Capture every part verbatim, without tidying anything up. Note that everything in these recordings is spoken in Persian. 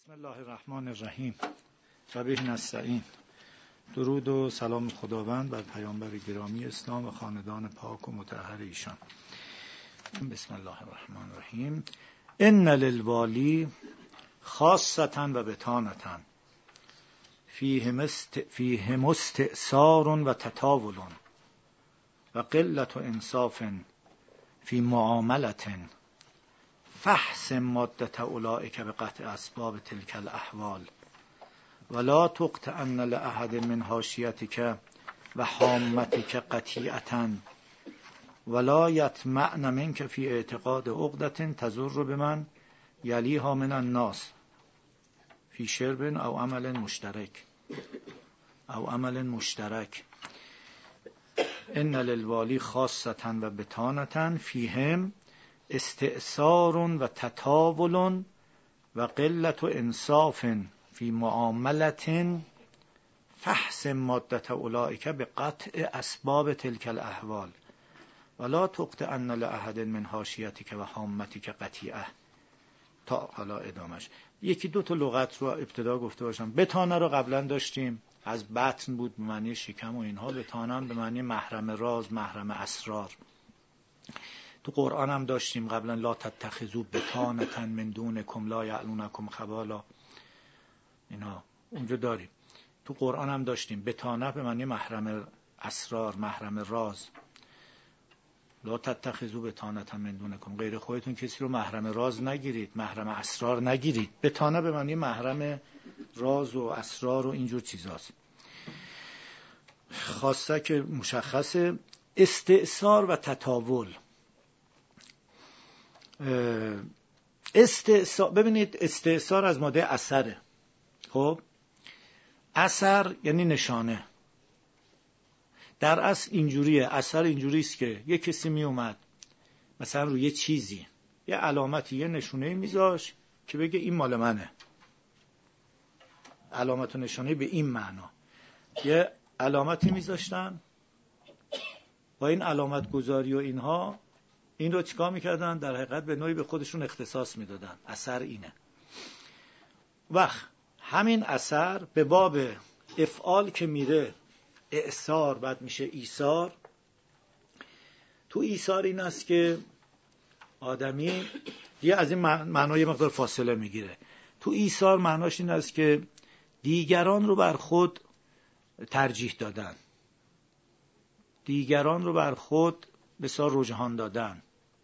بسم الله الرحمن الرحیم و به نستعین. درود و سلام خداوند بر پیامبر گرامی اسلام و خاندان پاک و مطهر ایشان. بسم الله الرحمن الرحیم. ان للوالی خاصة و بطانة فیهم است فیهم استئثار و تطاول و قلة انصاف فی معاملة فحسم مادة اولئک بقطع اسباب تلک الاحوال ولا تقطعن لأحد من حاشیتک و حامتک قطیعة ولا یطمعن منک فی اعتقاد عقدة تضر بمن یلیها من الناس فی شرب او عمل مشترک او عمل مشترک. ان للوالی خاصة و بطانة فیهم استئثار و تطاول و قلة انصاف فی معاملة فحسم مادة اولئک بقطع اسباب تلک الاحوال ولا تقطعن لأحد من حاشیتک و حامتک قطیعة. تا حالا ادامش. یکی دو تا لغت رو ابتدا گفته باشم. بطانه رو قبلا داشتیم، از بطن بود به معنی شکم و اینها. بطانه به معنی محرم راز، محرم اسرار. تو قرآن هم داشتیم قبلا لا تتخذوا بطانة من دونکم لا یعلونکم خبالا. اینا اونجا داریم. تو قرآن هم داشتیم بطانه به معنی محرم اسرار، محرم راز. لا تتخذوا بطانة من دونکم، غیر خودتون کسی رو محرم راز نگیرید، محرم اسرار نگیرید. بطانه به معنی محرم راز و اسرار و اینجور چیزاست. خاصه که مشخصه. استئثار و تطاول. استئثار، ببینید استئثار از ماده اثره. خب اثر یعنی نشانه. در اصل اینجوریه، اثر اینجوری است که یه کسی می اومد مثلا روی یه چیزی یه علامتی، یه نشونه میذاش که بگه این مال منه. علامت و نشانه به این معنا. یه علامتی میذاشتن، با این علامت گذاری و اینها این رو چیکار میکردن؟ در حقیقت به نوعی به خودشون اختصاص میدادن. اثر اینه. وقت همین اثر به باب افعال که میره اعصار بعد میشه ایثار. تو ایثار این است که آدمی دیگه از این معنای مقدار فاصله میگیره. تو ایثار معناش این است که دیگران رو بر خود ترجیح دادن، دیگران رو بر خود بسیار رجحان دادن،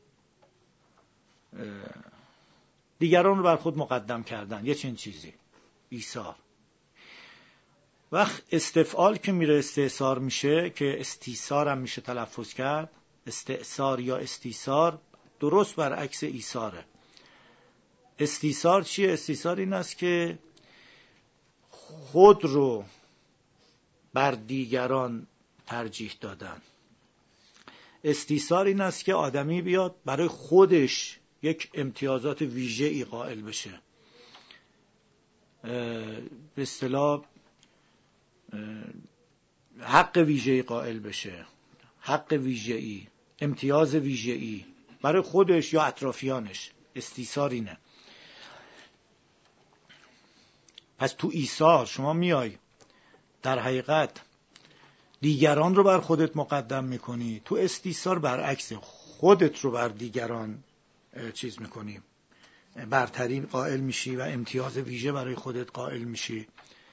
دیگران رو بر خود مقدم کردن، یه چنین چیزی. ایثار. وقت استفعال که میره استئثار میشه، که استیثار هم میشه تلفظ کرد. استئثار یا استیثار درست برعکس ایثاره. استیثار چیه؟ استیثار این است که خود رو بر دیگران ترجیح دادن. استیثار این است که آدمی بیاد برای خودش یک امتیازات ویژه‌ای قائل بشه. به اصطلاح حق ویژه‌ای قائل بشه، حق ویژه‌ای، امتیاز ویژه‌ای برای خودش یا اطرافیانش. استیثار اینه. پس تو ایثار شما میای در حقیقت دیگران رو بر خودت مقدم میکنی. تو استیثار برعکس، خودت رو بر دیگران چیز میکنی، برترین قائل میشی و امتیاز ویژه برای خودت قائل میشی.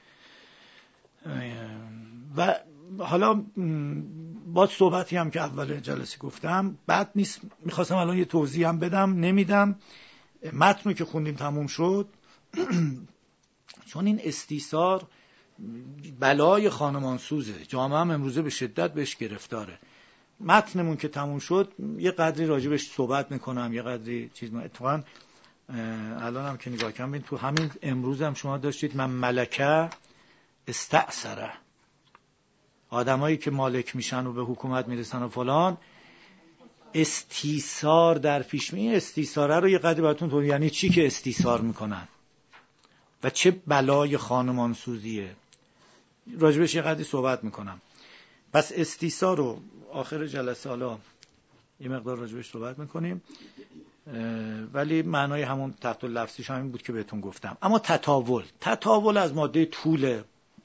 و حالا با صحبتی هم که اول جلسه گفتم بعد نیست، میخواستم الان یه توضیح هم بدم، نمیدم. متنی که خوندیم تموم شد. چون این استیثار بلای خانمانسوزه، جامعه هم امروزه به شدت بهش گرفتاره. متنمون که تموم شد یه قدری راجبش صحبت میکنم، یه قدری چیز. اتفاقا الان هم که نگاه کنم تو همین امروز هم شما داشتید من ملکه استأثره، آدمایی که مالک میشن و به حکومت میرسن و فلان، استیثار در پیش می. استیثاره رو یه قدری براتون تو یعنی چی که استیثار میکنن و چه بلای خانمانسوزیه، راجبش یه قدری صحبت میکنم. پس استیثار رو آخر جلسه حالا یه مقدار راجبش صحبت میکنیم. ولی معنای همون تحت لفظیش همین بود که بهتون گفتم. اما تطاول، تطاول از ماده طوله.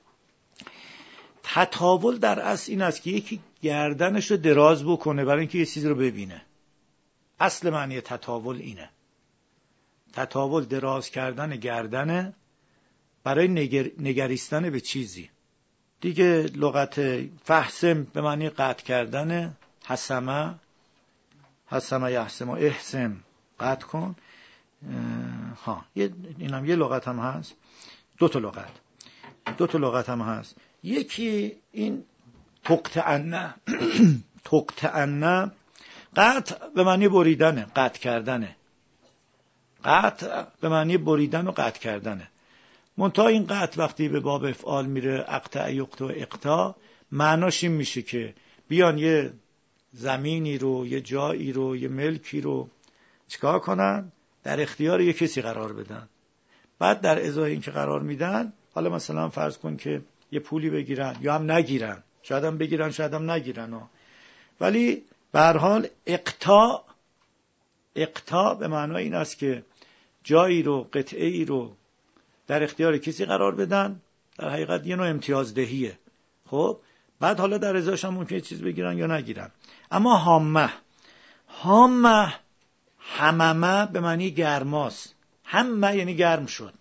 تطاول در اصل این است که یکی گردنش رو دراز بکنه برای اینکه یه چیزی رو ببینه. اصل معنی تطاول اینه. تطاول دراز کردن گردنه برای نگر... نگریستن به چیزی دیگه. لغت فحسم به معنی قطع کردن، حسمه حسمه یحسم و احسم قطع کن. ها اینم یه لغت هم هست. دو تا لغت دو تا لغت هم هست. یکی این تقطعنه تقطعنه قطع به معنی بریدنه، قطع کردنه. قطع به معنی بریدن و قطع کردنه. منتها این قطع وقتی به باب افعال میره، اقطع یقطع و اقطاع، معناش این میشه که بیان یه زمینی رو، یه جایی رو، یه ملکی رو چیکار کنن؟ در اختیار یه کسی قرار بدن. بعد در ازای این که قرار میدن، حالا مثلا فرض کن که یه پولی بگیرن یا هم نگیرن، شاید هم بگیرن شاید هم نگیرن ها. ولی به هر حال اقطاع اقطاع به معنای این است که جایی رو، قطعه ای رو در اختیار کسی قرار بدن، در حقیقت یه نوع امتیازدهیه. خب بعد حالا در ازاش هم ممکنه چیز بگیرن یا نگیرن. اما هامه هامه هممه به معنی گرماست. همه یعنی گرم شد.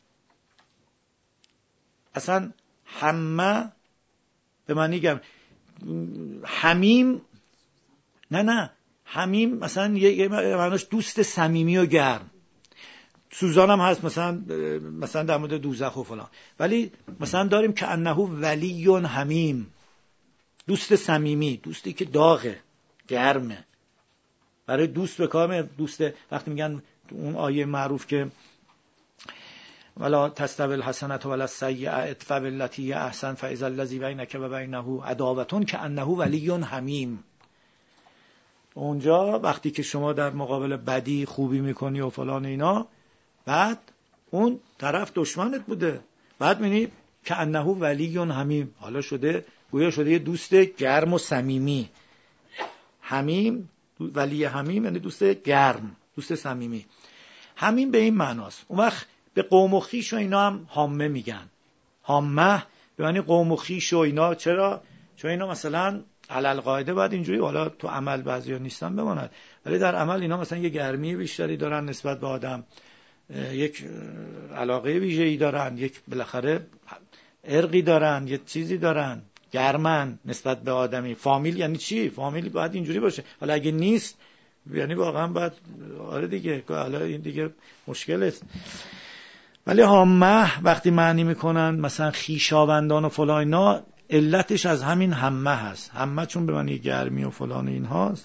اصلا همه به معنی گرم. حمیم نه نه حمیم مثلا یه معناش دوست صمیمی و گرم. سوزان هم هست مثلا مثلا در مورد دوزخ و فلان. ولی مثلا داریم که انه ولی حمیم، دوست صمیمی، دوستی که داغه، گرمه. برای دوست به کار دوست. وقتی میگن اون آیه معروف که ولا تستوی الحسنة ولا السیئة ادفع بالتي هی احسن فاذا الذی بینک و بینه عداوة کانه ولی حمیم. اونجا وقتی که شما در مقابل بدی خوبی میکنی و فلان اینا، بعد اون طرف دشمنت بوده، بعد میبینی که انه ولی حمیم، حالا شده گویا شده یه دوست گرم و صمیمی. حمیم، ولی حمیم یعنی دوست گرم، دوست صمیمی. حمیم به این معناست. اون وقت به قوم و خویش و اینا هم حامه میگن. حامه به معنی قوم و خویش و اینا. چرا؟ چون اینا مثلا علل قاعده باید اینجوری، حالا تو عمل بعضیا نیستن بماند، ولی در عمل اینا مثلا یه گرمی بیشتری دارن نسبت به آدم، یک علاقه ویژه‌ای دارن، یک بالاخره ارقی دارن، یک چیزی دارن، گرمن نسبت به آدمی. فامیل یعنی چی؟ فامیل باید اینجوری باشه. حالا اگه نیست یعنی واقعا باید آره دیگه، حالا این دیگه مشکل است. ولی همه وقتی معنی میکنن مثلا خویشاوندان و فلان اینا، علتش از همین همه هست. همه چون به معنی گرمی و فلان این هاست.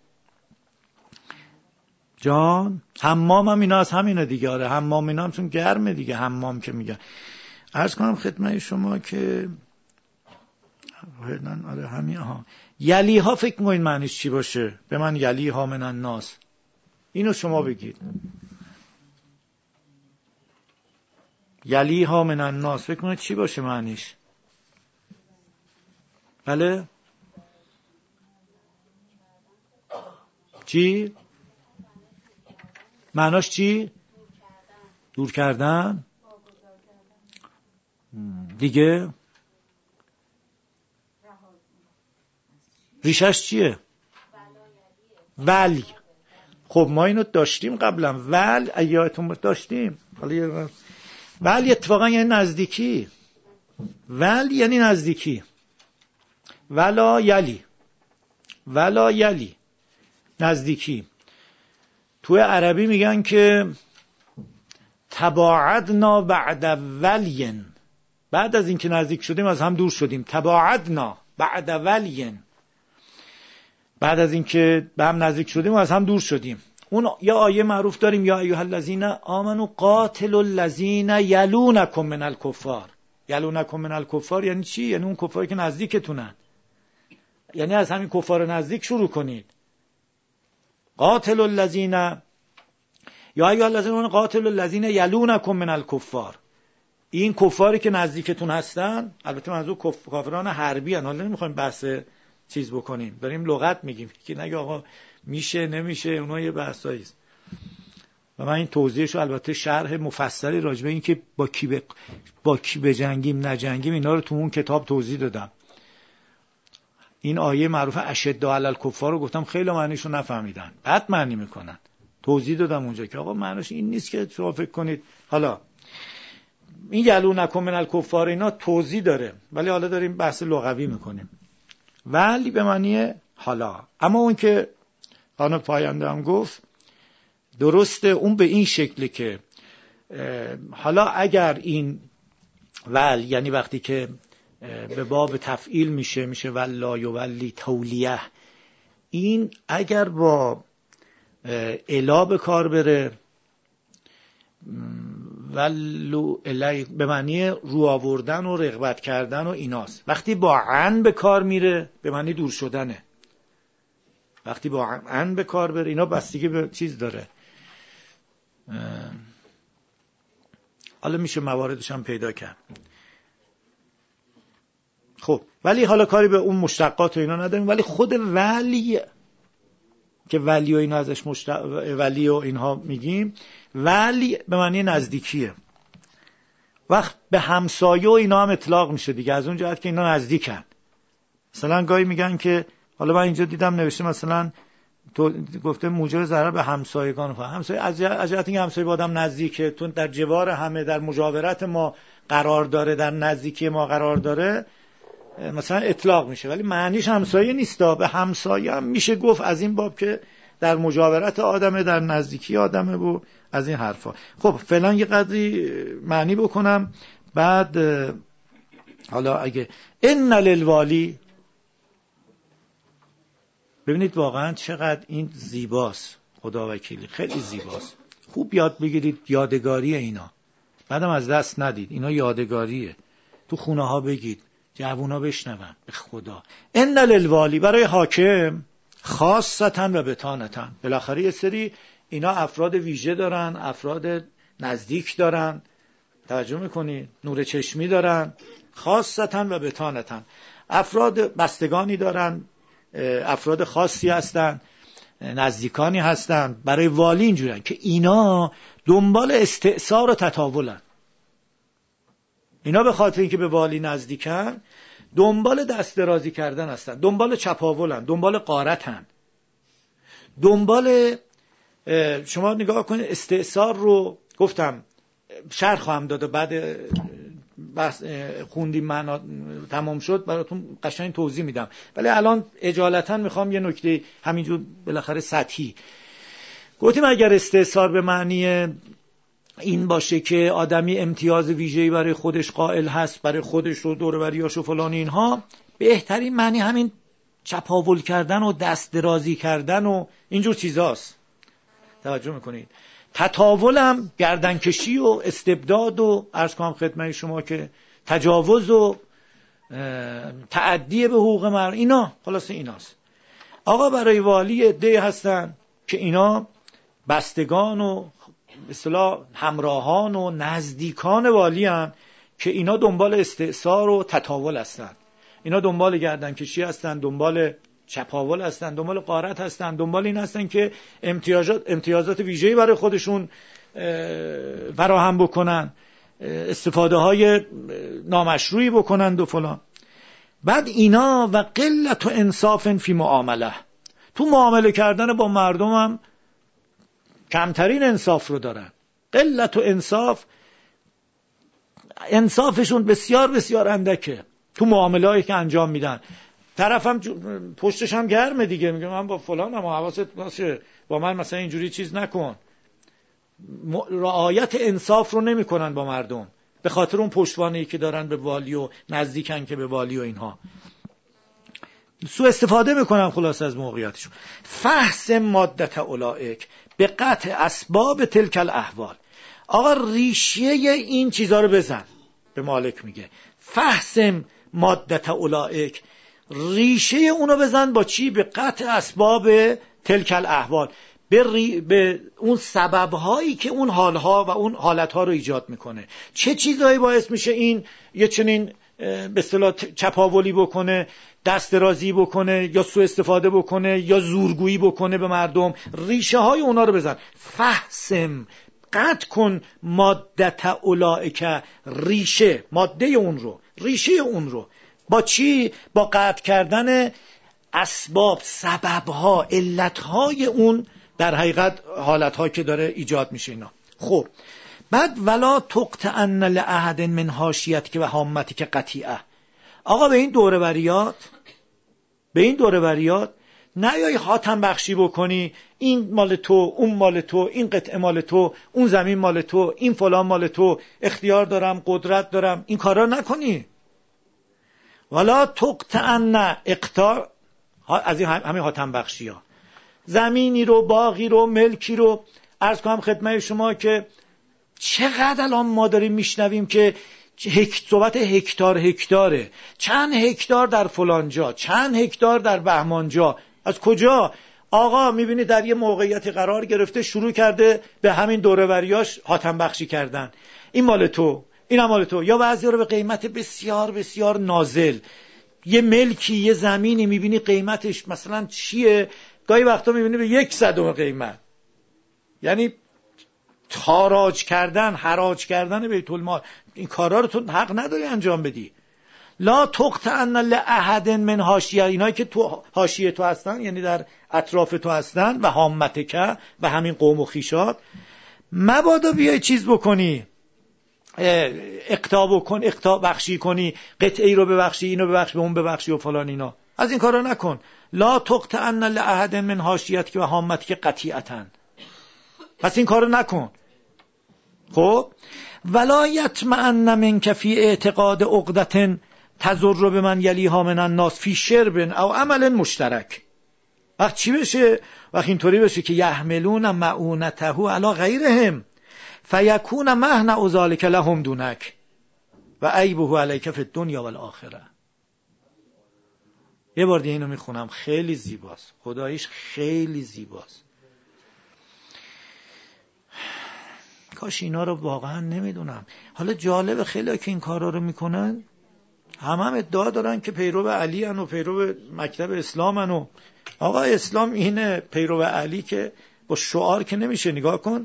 جان حمام هم اینا از همینه دیگه. آره حمام اینا هم چون گرمه دیگه، حمام که میگن. عرض کنم خدمت شما که آره همین ها. یلی ها فکر میکنین معنیش چی باشه؟ به من یلی ها من الناس، اینو شما بگید. یلی ها من الناس فکر میکنید چی باشه معنیش؟ بله چی؟ معناش چی؟ دور کردن دیگه. ریشش چیه؟ ولی. خب ما اینو داشتیم قبلا. ول ایاتون داشتیم. ولی اتفاقا یعنی نزدیکی. ول یعنی نزدیکی. ولا یلی، ولا یلی نزدیکی. توی عربی میگن که تباعدنا بعد ولین، بعد از اینکه نزدیک شدیم از هم دور شدیم. تباعدنا بعد ولین، بعد از اینکه به هم نزدیک شدیم از هم دور شدیم. اون یا آیه معروف داریم یا ایها الذین آمنوا قاتلوا الذین یلونکم من الکفار. یلونکم من الکفار یعنی چی؟ یعنی اون کفاری که نزدیکتونن. یعنی از همین کفار نزدیک شروع کنید. قاتلوا الذین یا ایها الذین قاتلوا الذین یلونکم من الکفار. این کفاری که نزدیکتون هستن، البته منظور کف... کافران حربی ان. حالا نمیخوایم بحث چیز بکنیم، داریم لغت میگیم که نگه آقا میشه نمیشه، اونها یه بحثایی است. و من این توضیحش رو البته شرح مفصلی راجع به این که با کی ب... با کی بجنگیم نجنگیم اینا رو تو اون کتاب توضیح دادم. این آیه معروف اشداء علی الکفار رو گفتم خیلی معنیش رو نفهمیدن، بد معنی میکنن. توضیح دادم اونجا که آقا معنیش این نیست که شما فکر کنید. حالا این یلونکم من الکفار اینا توضیح داره، ولی حالا داریم بحث لغوی میکنیم. ولی به معنی حالا. اما اون که خانم پاینده هم گفت درسته، اون به این شکلی که حالا اگر این ول یعنی وقتی که به باب تفعیل میشه میشه ولا یولی تولیه، این اگر با الا به کار بره ولو الی به معنی رو آوردن و رغبت کردن و ایناست. وقتی با عن به کار میره به معنی دور شدنه. وقتی با عن به کار بره اینا بستگی به چیز داره. حالا میشه مواردش هم پیدا کرد. خب ولی حالا کاری به اون مشتقات و اینا نداریم، ولی خود ولی که ولی و اینا ازش مشتق... ولی و اینها میگیم، ولی به معنی نزدیکیه. وقت به همسایه و اینا هم اطلاق میشه دیگه، از اون جهت که اینا نزدیکن. مثلا گاهی میگن که حالا من اینجا دیدم نوشته مثلا تو گفته موجب ضرر به همسایگان، همسایه از جهت اینکه همسایه با آدم نزدیکه، تو در جوار همه در مجاورت ما قرار داره، در نزدیکی ما قرار داره، مثلا اطلاق میشه. ولی معنیش همسایه نیستا. به همسایه هم میشه گفت از این باب که در مجاورت آدمه، در نزدیکی آدمه و از این حرفا. خب فعلا یه قدری معنی بکنم، بعد حالا اگه ان للوالی، ببینید واقعا چقدر این زیباست، خدا وکیلی خیلی زیباست. خوب یاد بگیرید، یادگاریه اینا، بعدم از دست ندید. اینا یادگاریه، تو خونه ها بگید، جوونا بشنون. به خدا ان للوالی برای حاکم خاصتا و بطانتا، بالاخره یه سری اینا افراد ویژه دارن، افراد نزدیک دارن، توجه میکنید، نور چشمی دارن، خاصتا و بطانتا، افراد بستگانی دارن، افراد خاصی هستن، نزدیکانی هستن. برای والی اینجورن که اینا دنبال استئثار و تطاولن. اینا به خاطر اینکه به والی نزدیکن دنبال دست درازی کردن هستن، دنبال چپاولن، دنبال غارتن، دنبال شما نگاه کنید استئثار رو گفتم شرح خواهم داد و بعد بحث خوندیم معنا تمام شد براتون قشنگ توضیح میدم، ولی الان اجالتا میخوام یه نکته همینجور بالاخره سطحی. گفتیم اگر استئثار به معنی این باشه که آدمی امتیاز ویژه‌ای برای خودش قائل هست، برای خودش و دور و بریاش و فلان اینها، بهترین معنی همین چپاول کردن و دست درازی کردن و اینجور چیزاست. توجه میکنید. تطاولم گردنکشی و استبداد و عرض کنم خدمت شما که تجاوز و تعدی به حقوق مردم، اینا خلاصه ایناست. آقا برای والی عده هستن که اینا بستگان و اصطلاح همراهان و نزدیکان والی هستن که اینا دنبال استئثار و تطاول هستن، اینا دنبال گردنکشی هستن، دنبال چپاول هستن، دنبال غارت هستن، دنبال این هستن که امتیازات امتیازات ویژه‌ای برای خودشون فراهم بکنن، استفاده های نامشروعی بکنن و فلان. بعد اینا و قلت و انصاف فی معامله، تو معامله کردن با مردم هم کمترین انصاف رو دارن. قلت و انصاف، انصافشون بسیار بسیار اندکه تو معامله‌ای که انجام میدن. طرفم پشتش هم گرمه دیگه، میگه من با فلانم و حواست باشه، با من مثلا اینجوری چیز نکن. رعایت انصاف رو نمیکنن با مردم به خاطر اون پشتوانه‌ای که دارن به والی و نزدیکن که به والی و اینها سوء استفاده میکنن خلاص از موقعیتشون. فحص مادت اولئک به قطع اسباب تلک الاحوال. آقا ریشه این چیزا رو بزن، به مالک میگه فحص مادت اولئک، ریشه اونو بزن با چی؟ به قطع اسباب تلک الاحوال، به, ری... به اون سببهایی که اون حالها و اون حالتها رو ایجاد میکنه. چه چیزایی باعث میشه این یه چنین به اصطلاح چپاولی بکنه، دست درازی بکنه، یا سوء استفاده بکنه، یا زورگویی بکنه به مردم؟ ریشه های اونا رو بزن. فحسم، قطع کن مادت اولائک، ریشه، ماده اون رو، ریشه اون رو. با چی؟ با قطع کردن اسباب، سببها، علتهای اون در حقیقت حالتها که داره ایجاد میشه اینا. خب بعد ولا تقطعن لأحد من حاشیتک و هامتک قطیعه. آقا به این دوره بریات به این دوره بریات نیای حاتم بخشی بکنی، این مال تو، اون مال تو، این قطعه مال تو، اون زمین مال تو، این فلان مال تو، اختیار دارم، قدرت دارم، این کارا نکنی. ولا تقطعن، اقطاع از این همین حاتم بخشی ها، زمینی رو، باغی رو، ملکی رو. عرض کنم خدمت شما که چقدر الان ما داریم میشنویم که هکت صحبت هکتار هکتاره، چند هکتار در فلان جا، چند هکتار در بهمان جا. از کجا؟ آقا میبینی در یه موقعیتی قرار گرفته، شروع کرده به همین دوره‌وریاش حاتم بخشی کردن، این مال تو، این مال تو، یا بعضی رو به قیمت بسیار بسیار نازل. یه ملکی، یه زمینی میبینی قیمتش مثلا چیه، گاهی وقتا میبینی به یک صدم قیمت. یعنی تاراج کردن، حراج کردن بیت المال. این کارا رو تو حق نداری انجام بدی. لا تقطعن لأحد من حاشیه، اینایی که تو حاشیه تو هستن، یعنی در اطراف تو هستن، و هامتک و همین قوم و خیشات، مبادا بیای چیز بکنی، اقطاع بکن، اقطاع بخشی کنی، قطعه ای رو ببخشی، اینو ببخشی، به اون ببخشی و فلان اینا. از این کارا نکن. لا تقطعن لأحد من حاشیتک و هامتک قطیعة. پس این کارو نکن. خب ولا یطمئن منک فی اعتقاد عقدة تضر بمن یلیها من الناس فی شرب او عمل مشترک. وقت چی بشه؟ وقت اینطوری بشه که یحملون معونته علی غیرهم فیکون مهن ذلک لهم دونک و عیبه علیک فی الدنیا والآخره. یه بار دیگه اینو میخونم، خیلی زیباست، خداییش خیلی زیباست. کاش اینا رو واقعا نمیدونم. حالا جالب خیلی که این کارا رو میکنن، هم هم ادعا دارن که پیرو علی ان و پیرو مکتب اسلام ان و آقا اسلام اینه، پیرو علی که با شعار که نمیشه. نگاه کن،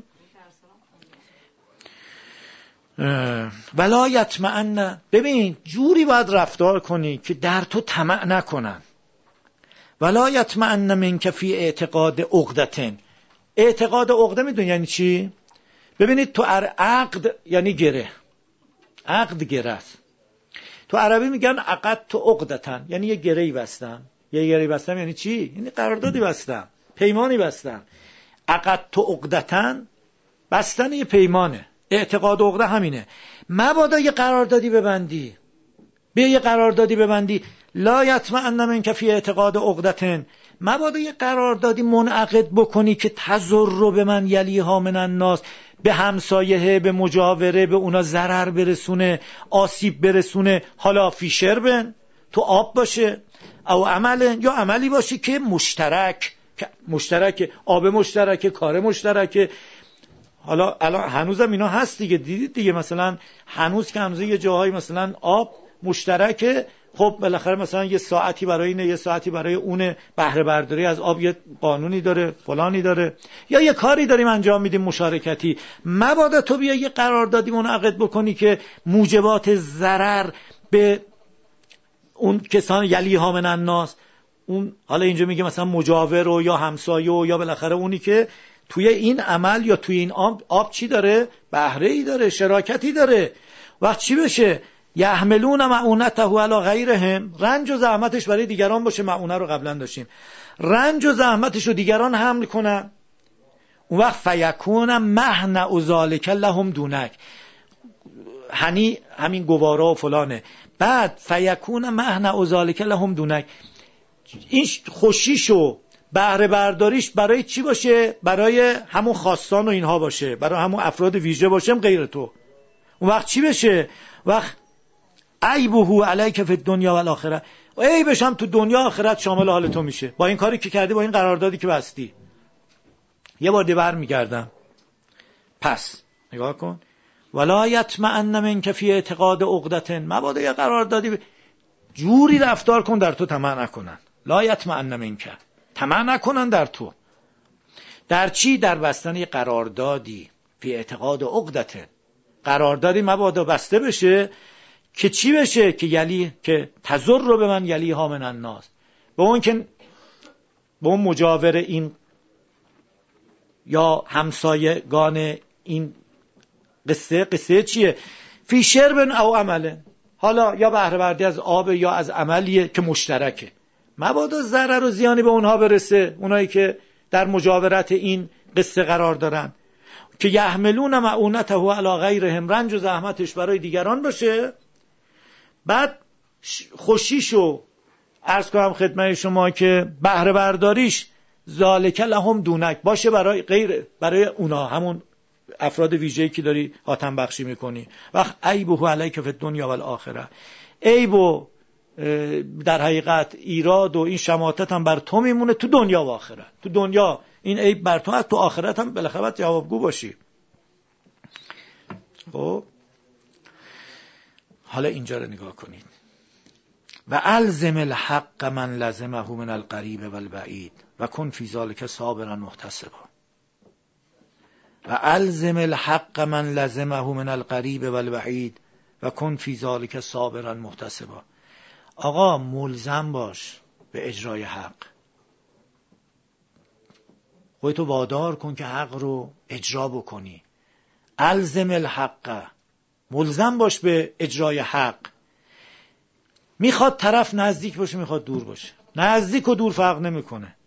ولا یطمئن، ببین جوری باید رفتار کنی که در تو طمع نکنن. ولا یطمئن منک فی اعتقاد عقدة. اعتقاد عقده میدونی یعنی چی؟ ببینید تو عقد یعنی گره، عقد گره است. تو عربی میگن عقد تو عقدتن، یعنی یه گرهی بستم. یه گرهی بستم یعنی چی؟ یعنی قراردادی بستم، پیمانی بستم. عقد تو عقدتن، بستن یه پیمانه. اعتقاد عقده همینه. مبادا یه قراردادی ببندی، بیا یه قراردادی ببندی. لا یطمئن منک فی اعتقاد عقدة، مبادا یه قراردادی منعقد بکنی که تضر به من یلیها من الناس، به همسایه، به مجاوره، به اونا ضرر برسونه، آسیب برسونه. حالا فی شربن، تو آب باشه، او عمل، یا عملی باشه که مشترک، مشترک، آب مشترک، کار مشترک. حالا الان هنوزم اینا هست دیگه، دیدید دیگه، مثلا هنوز که هنوز یه جاهایی مثلا آب مشترکه، خب بالاخره مثلا یه ساعتی برای اینه، یه ساعتی برای اونه، بهره برداری از آب یه قانونی داره، فلانی داره، یا یه کاری داریم انجام میدیم مشارکتی. مبادا تو بیا یه قراردادی منعقد بکنی که موجبات ضرر به اون کسان یلیها من الناس، اون حالا اینجا میگه مثلا مجاور و یا همسایه و یا بالاخره اونی که توی این عمل یا توی این آب, آب چی داره؟ بهره ای داره، شراکتی داره. وقت چی بشه؟ یحملون معونته علی غیرهم، رنج و زحمتش برای دیگران باشه. معونه رو قبلا داشتیم، رنج و زحمتش رو دیگران حمل کنن. اون وقت فیکون مهن ذلک لهم دونک، هنی همین گوارا و فلانه. بعد فیکون مهن ذلک لهم دونک، این خوشیشو بهره برداریش برای چی باشه؟ برای همون خاصان و اینها باشه، برای همون افراد ویژه باشه، غیر تو. اون وقت چی بشه؟ وقت عیبه علیک فی الدنیا والآخره، عیبش هم تو دنیا آخرت شامل حال تو میشه، با این کاری که کردی، با این قراردادی که بستی. یه بار دیگه برمیگردم. پس نگاه کن، ولا یطمئن منک فی اعتقاد عقدة، مبادا یه قرار دادی جوری رفتار کن در تو طمع نکنن. لا یطمئن منک، طمع نکنن در تو. در چی؟ در بستن یه قراردادی. فی اعتقاد عقدة، قراردادی مبادا بسته بشه که چی بشه؟ که یلی که تزر رو به من یلی ها من الناس، به اون که به اون مجاور این یا همسایگان این قصه. قصه چیه؟ فی شرب او عمله، حالا یا بهره بردی از آب یا از عملیه که مشترکه. مبادا ضرر و زیانی به اونها برسه، اونایی که در مجاورت این قصه قرار دارن، که یحملون معونته علی غیرهم، رنج و زحمتش برای دیگران باشه. بعد خوشیشو عرض کنم خدمت شما که بهره برداریش ذالک لهم دونک باشه برای غیر، برای اونا، همون افراد ویژه‌ای که داری حاتم بخشی میکنی. وقت عیبه علیک فی الدنیا و الاخره، عیب و در حقیقت ایراد و این شماتت هم بر تو میمونه تو دنیا و آخرت. تو دنیا این عیب بر تو هست، تو آخرت هم بالاخره باید جوابگو باشی. خب حالا اینجا رو نگاه کنید. و الزم الحق من لزمه من القریب و البعید و کن فی ذلک صابرا محتسبا. و الزم الحق من لزمه من القریب و البعید و کن فی ذلک صابرا محتسبا. آقا ملزم باش به اجرای حق، خودتو وادار کن که حق رو اجرا بکنی. الزم الحق، ملزم باش به اجرای حق. میخواد طرف نزدیک باشه، میخواد دور باشه، نزدیک و دور فرق نمیکنه.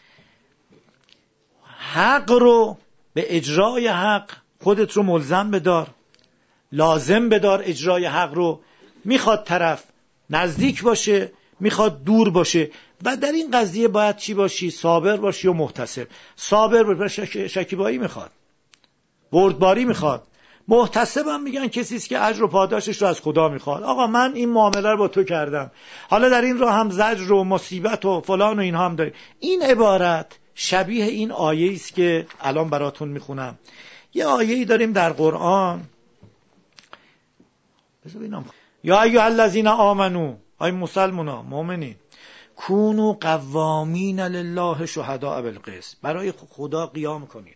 حق رو به اجرای حق خودت رو ملزم بدار، لازم بدار اجرای حق رو. میخواد طرف نزدیک باشه، میخواد دور باشه. و در این قضیه باید چی باشی؟ صابر باشی و محتسب. صابر باشه، شک... شکیبایی میخواد، بردباری میخواد. محتسب هم میگن کسی است که اجر و پاداشش رو از خدا میخواد. آقا من این معامله رو با تو کردم، حالا در این راه هم زجر و مصیبت و فلان و اینها هم داری. این عبارت شبیه این آیه است که الان براتون میخونم. یه آیه‌ای داریم در قرآن، بذار ببینم. یا ایها الذین آمنو، ای مسلمونا، مؤمنین، کونوا قوامین لله شهداء بالقسط، برای خدا قیام کنید،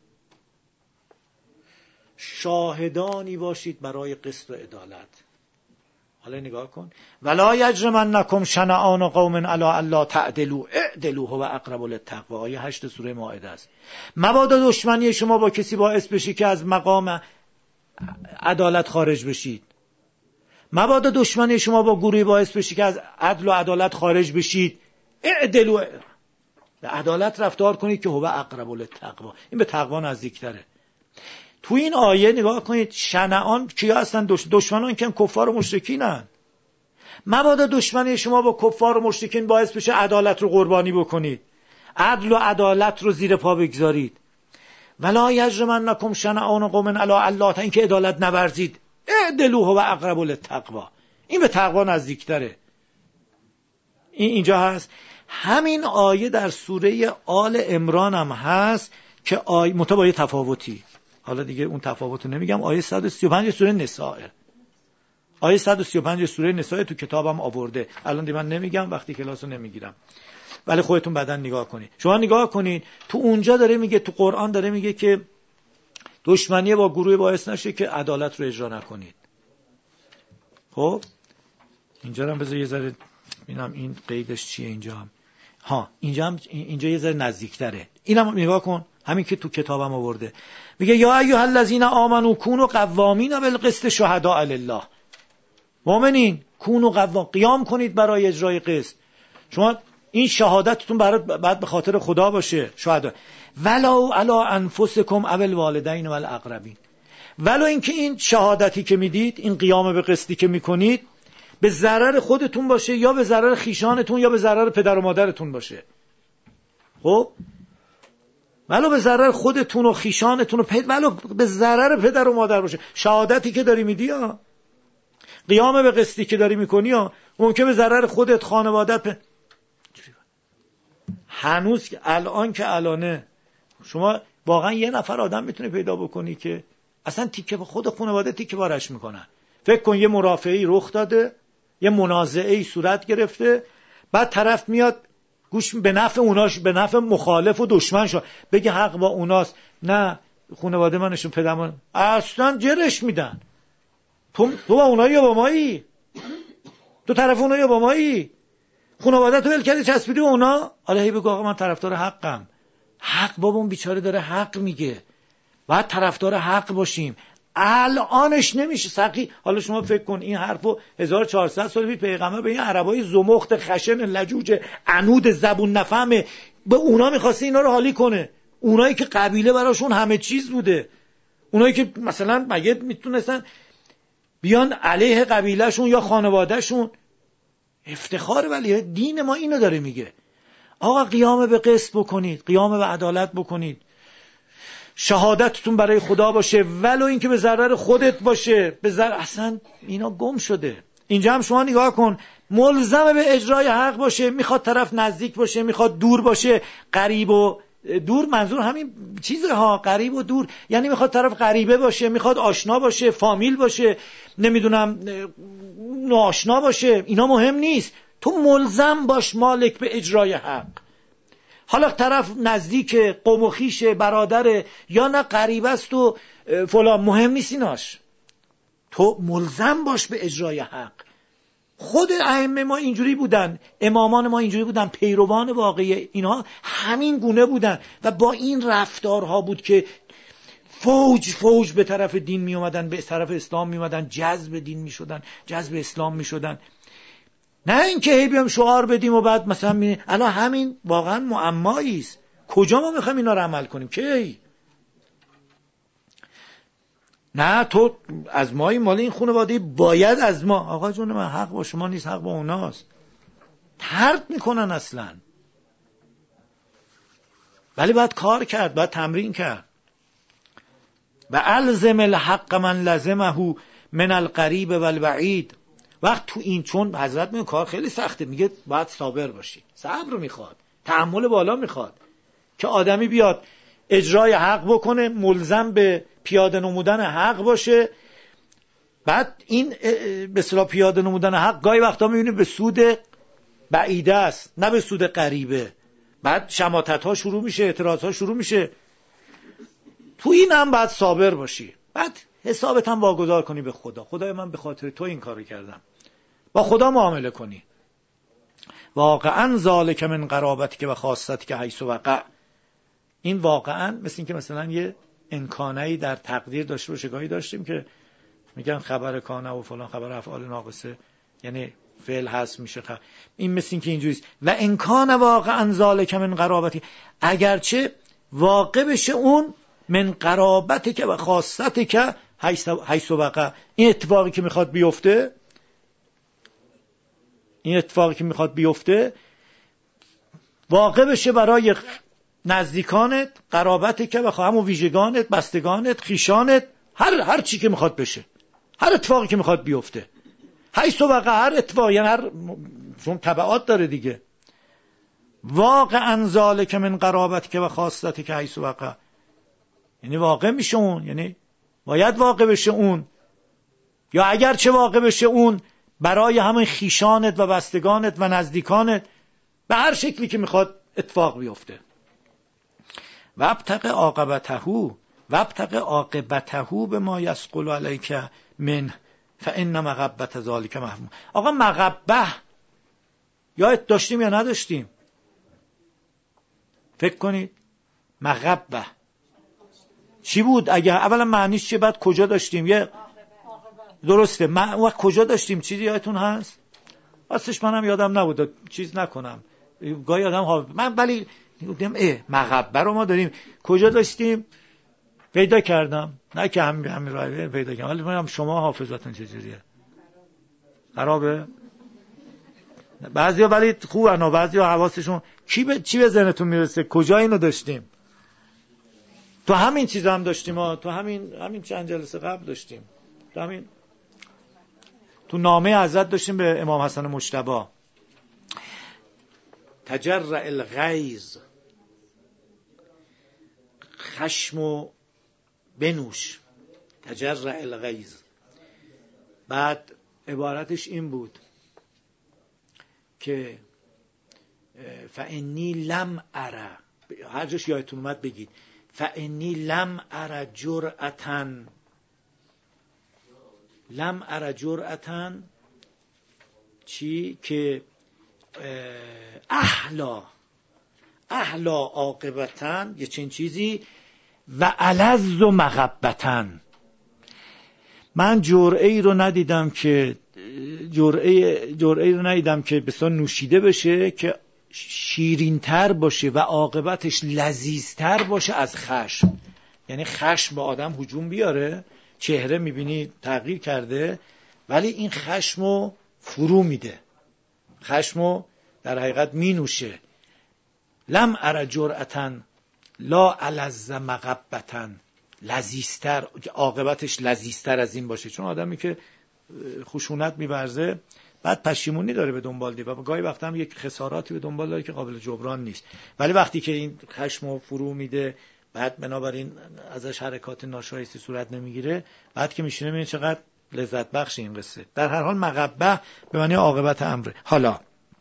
شاهدانی باشید برای قسط و عدالت. حالا نگاه کن. ولا یجرمنکم شنآن قوم علی الا تعدلوا اعدلوا هو اقرب للتقوی، آیه هشت سوره مائده است. مبادا دشمنی شما با کسی باعث بشه که از مقام عدالت خارج بشید. مبادا دشمنی شما با گروهی باعث بشه که از عدل و عدالت خارج بشید. اعدلوا، به عدالت رفتار کنید که هو اقرب للتقوی، این به تقوا نزدیکتره. تو این آیه نگاه کنید، شنعان کیا هستن؟ دشمنان که کفار و مشرکینن. مبادا دشمنی شما با کفار و مشرکین باعث بشه عدالت رو قربانی بکنید، عدل و عدالت رو زیر پا بگذارید. ولا یجرمنکم شنآن قوم علی الا، این که عدالت نورزید. اعدلوا هو اقرب للتقوی، این به تقوا نزدیکتره. این اینجا هست. همین آیه در سوره آل عمران هم هست که آیه متبای تفاوتی. حالا دیگه اون تفاوتو نمیگم. آیه صد و سی و پنج سوره نساء، آیه صد و سی و پنج سوره نساء تو کتابم آورده. الان دیگه من نمیگم، وقتی کلاسو نمیگیرم، ولی خودتون بعداً نگاه کنید. شما نگاه کنید تو اونجا داره میگه، تو قرآن داره میگه که دشمنی با گروه باعث نشه که عدالت رو اجرا نکنید. خب اینجا هم بذار یه ذره ببینم این قیدش چیه اینجا هم. ها اینجا هم اینجا یه ذره نزدیکتره. اینم نگاه کن، همین که تو کتابم آورده. میگه یا ایها الذین آمنوا کونوا قوامین بالقسط شهداء لله. مؤمنین کونوا قوام، قیام کنید برای اجرای قسط. شما این شهادتتون برات بعد به خاطر خدا باشه. شهدا ولو علی انفسکم او الوالدین والاقربین، ولو اینکه این شهادتی که میدید، این قیام به قسطی که میکنید، به ضرر خودتون باشه یا به ضرر خیشانتون یا به ضرر پدر و مادرتون باشه. خب ولو به ضرر خودتون و خیشانتون و پدر، ولو به ضرر پدر و مادر باشه. شهادتی که داری میدی ها، قیام به قسطی که داری میکنی ها، ممکنه به ضرر خودت، خانوادت پ... هنوز که الان که الانه شما واقعا یه نفر آدم میتونه پیدا بکنی که اصلا تیکه خود خانواده تیکه بارش میکنن. فکر کن یه مرافعی رخ داده، یه منازعه‌ای صورت گرفته، بعد طرف میاد گوش به نفع اوناش، به نفع مخالف و دشمن شو بگه حق با اوناست. نه، خانواده منشون پدرم اصلا جرش میدن. تو تو با اونایی یا با مایی؟ تو طرف اونایی یا با مایی؟ خانواده تو ول کردی چسبیدی به اونا؟ آره هی بگو آقا من طرفدار حقم. حق بابا اون بیچاره داره حق میگه، باید طرفدار حق باشیم. الانش نمیشه سقی. حالا شما فکر کن این حرفو هزار و چهارصد سال پیش پیغمبر به این عربای زمخت خشن لجوج عنود زبون نفهمه به اونا میخواسته اینا رو حالی کنه. اونایی که قبیله براشون همه چیز بوده، اونایی که مثلا مگه میتونستن بیان علیه قبیلهشون یا خانوادهشون افتخار. ولی دین ما اینو داره میگه آقا قیام به قسط بکنید، قیام به عدالت بکنید، شهادتتون برای خدا باشه ولو اینکه به ضرر خودت باشه، به ضرر اصلا اینا گم شده. اینجا هم شما نگاه کن، ملزم به اجرای حق باشه، میخواد طرف نزدیک باشه میخواد دور باشه. قریب و دور منظور همین چیزه ها، قریب و دور یعنی میخواد طرف قریبه باشه، میخواد آشنا باشه، فامیل باشه، نمیدونم ناآشنا باشه، اینا مهم نیست. تو ملزم باش مالک به اجرای حق. حالا طرف نزدیک قوم و خویش برادره یا نه قریب است و فلان، مهم نیست ایناش. تو ملزم باش به اجرای حق. خود ائمه ما اینجوری بودن، امامان ما اینجوری بودن، پیروان واقعی اینها همین گونه بودن و با این رفتارها بود که فوج فوج به طرف دین می اومدن، به طرف اسلام می اومدن، جذب دین می شدن، جذب اسلام می شدن. نه اینکه هی بیام شعار بدیم و بعد مثلا می... الان همین واقعا معمایی است. کجا ما میخوایم اینا رو عمل کنیم؟ کی؟ نه تو از مایی مال این خانواده باید از ما. آقا جون من حق با شما نیست، حق با اوناست. طرد میکنن اصلا. ولی باید کار کرد، باید تمرین کرد. و الزم الحق من لزمه من القریب و البعید. وقت تو این چون حضرت میگه کار خیلی سخته، میگه باید صابر باشی، صبر میخواد، تحمل بالا میخواد که آدمی بیاد اجرای حق بکنه، ملزم به پیاده نمودن حق باشه. بعد این به اصطلاح پیاده نمودن حق گاهی وقتا میبینیم به سود بعیده است نه به سود قریبه. بعد شماتت ها شروع میشه، اعتراض ها شروع میشه. تو این هم باید صابر باشی، بعد حسابت هم واگذار کنی به خدا. خدای من به خاطر تو این کارو کردم، با خدا معامله کنی. واقعا ذالک من قرابتک و خاصتک حیث وقع. این واقعا مثل این که مثلا یه امکانه‌ای در تقدیر داشته باشه. گاهی داشتیم که میگن خبر کانه و فلان خبر افعال ناقصه، یعنی فعل هست میشه خبر. این مثل این که اینجوریست. و امکان واقعا ذالک من قرابتی، اگرچه واقع بشه اون من قرابتک و خاصتک حیث وقع. این اتفاقی که میخواد بیفته، این اتفاقی که میخواد بیفته واقع بشه برای نزدیکانت، قرابتت که بخواه همون ویژگانت، بستگانت، خیشانت، هر هر چی که میخواد بشه، هر اتفاقی که میخواد بیفته. حیث وقع هر اتفاق، یعنی هر چون تبعات داره دیگه. واقعا ذالک من قرابتک و خاصتک حیث وقع، یعنی واقع میشه اون، یعنی باید واقع بشه اون، یا اگر چه واقع بشه اون برای همین خیشانت و بستگانت و نزدیکانت به هر شکلی که میخواد اتفاق بیفته. وابتغ عاقبته وابتغ عاقبته به ما یسقل علیک من فان مغبت ذلک محمود. آقا مغبه یاد داشتیم یا نداشتیم؟ فکر کنید مغبه چی بود؟ اگر اولا معنیش چیه، بعد کجا داشتیم؟ یه درسته من وقت کجا داشتیم؟ چیزی یادتون هست؟ راستش منم یادم نبود، چیز نکنم گاهی یادم ها من، ولی گفتم اه مغبه رو ما داریم. کجا داشتیم؟ پیدا کردم، نه که همین همین راه پیدا کردم، ولی منم شما حافظتون چجوریه؟ خرابه؟ بعضیا ولی خوبن و بعضیا حواسشون چی به چی به ذهنتون میرسه؟ کجا اینو داشتیم؟ تو همین چیزا هم داشتیم ها، تو همین همین چند جلسه قبل داشتیم، تو همین تو نامه حضرت داشتیم به امام حسن مجتبی. تجرع الغیظ خشم و بنوش تجرع الغیظ. بعد عبارتش این بود که فانی لم اره، هر جاش یادتون اومد بگید فانی لم اره جرأتن، لم اره جرأتن چی؟ که احلا احلا عاقبتن، یه چنین چیزی، و الذ و مغبتن. من جرعه ای رو ندیدم که جرعه جرعه ای رو ندیدم که بسیار نوشیده بشه که شیرین تر باشه و عاقبتش لذیذتر باشه از خشم. یعنی خشم به آدم هجوم بیاره، چهره میبینی تغییر کرده، ولی این خشمو فرو میده، خشمو در حقیقت مینوشه. لم اره جرأتن لا الذ مغبتن، لذیذتر، عاقبتش لذیذتر از این باشه. چون آدمی که خشونت می‌ورزه بعد پشیمونی داره به دنبال دی و گاهی وقتا هم یک خساراتی به دنبال داره که قابل جبران نیست. ولی وقتی که این خشمو فرو میده، بعد بنابراین ازش حرکات ناشایسته صورت نمیگیره، بعد که میشینه میبینه چقدر لذت بخش این قصه. در هر حال مغبه به معنی عاقبت امره. حالا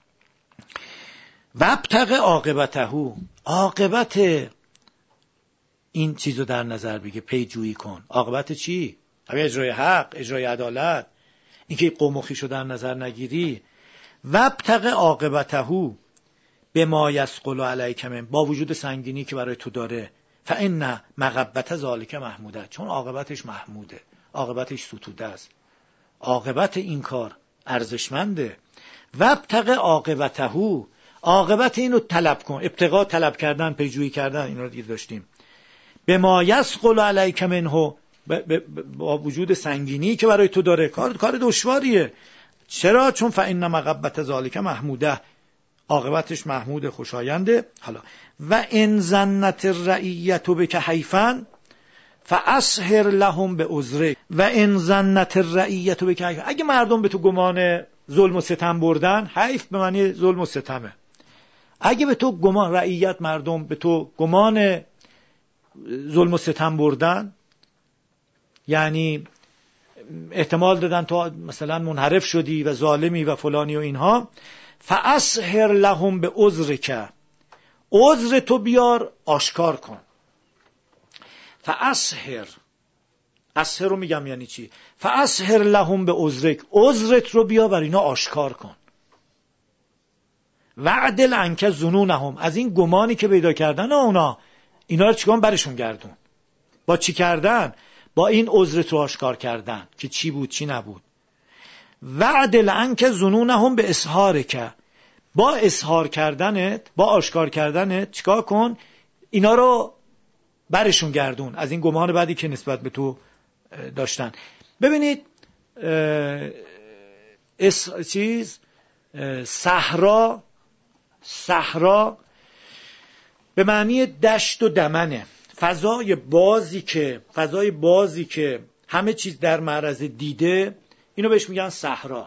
وابتغ عاقبته، عاقبت این چیزو در نظر بگیر، پیجویی کن. عاقبت چی؟ همین اجرای حق، اجرای عدالت، اینکه قوم و خویشو در نظر نگیری. وابتغ عاقبته بما یثقل علیک من، با وجود سنگینی که برای تو داره، فان مغبت ذالک محموده، چون عاقبتش محموده، عاقبتش ستوده است، عاقبت این کار ارزشمنده. وابتغ عاقبته، عاقبت اینو طلب کن. ابتغاء طلب کردن، پیجویی کردن، اینا رو دیگه داشتیم. بما یثقل علیک منه، با وجود سنگینی که برای تو داره، کار کار دشواریه. چرا؟ چون فإن مغبت ذالک محموده، عاقبتش محمود، خوشاینده. حالا و ان ظنت الرعیة بک حیفا فاسهر لهم بعذرک، و ان ظنت الرعیة بک حیفا، اگه مردم به تو گمان ظلم و ستم بردن، حیف به معنی ظلم و ستمه، اگه به تو گمان، رعیت مردم به تو گمان ظلم و ستم بردن، یعنی احتمال دادن تو مثلا منحرف شدی و ظالمی و فلانی و اینها، فاسهر لهم بعذرک، عذر تو بیار، آشکار کن. فاسهر، اسهر رو میگم یعنی چی؟ فاسهر لهم بعذرک، عذرت رو بیا بر اینا آشکار کن. وعدل عنک ظنونهم، از این گمانی که پیدا کردن اونا، اینا رو چیکار برشون گردون. با چی کردن؟ با این عذرت رو آشکار کردن که چی بود چی نبود. وعدل عنک ظنونهم به اظهارک، با اظهار کردنت، با آشکار کردنت چیکار کن؟ اینا رو برشون گردون از این گمان بعدی که نسبت به تو داشتن. ببینید اس چیز صحرا، صحرا به معنی دشت و دمنه، فضای بازی که فضای بازی که همه چیز در معرض دیده، اینو بهش میگن صحرا.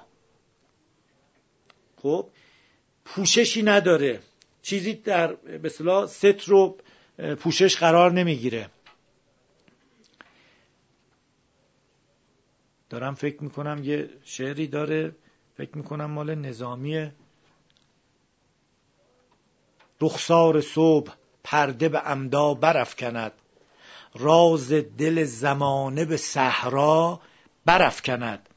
خب پوششی نداره، چیزی در به اصطلاح ستر و پوشش قرار نمیگیره. دارم فکر میکنم یه شعری داره، فکر میکنم مال نظامیه، رخسار صبح پرده به عمدا برافکند، راز دل زمانه به صحرا برافکند.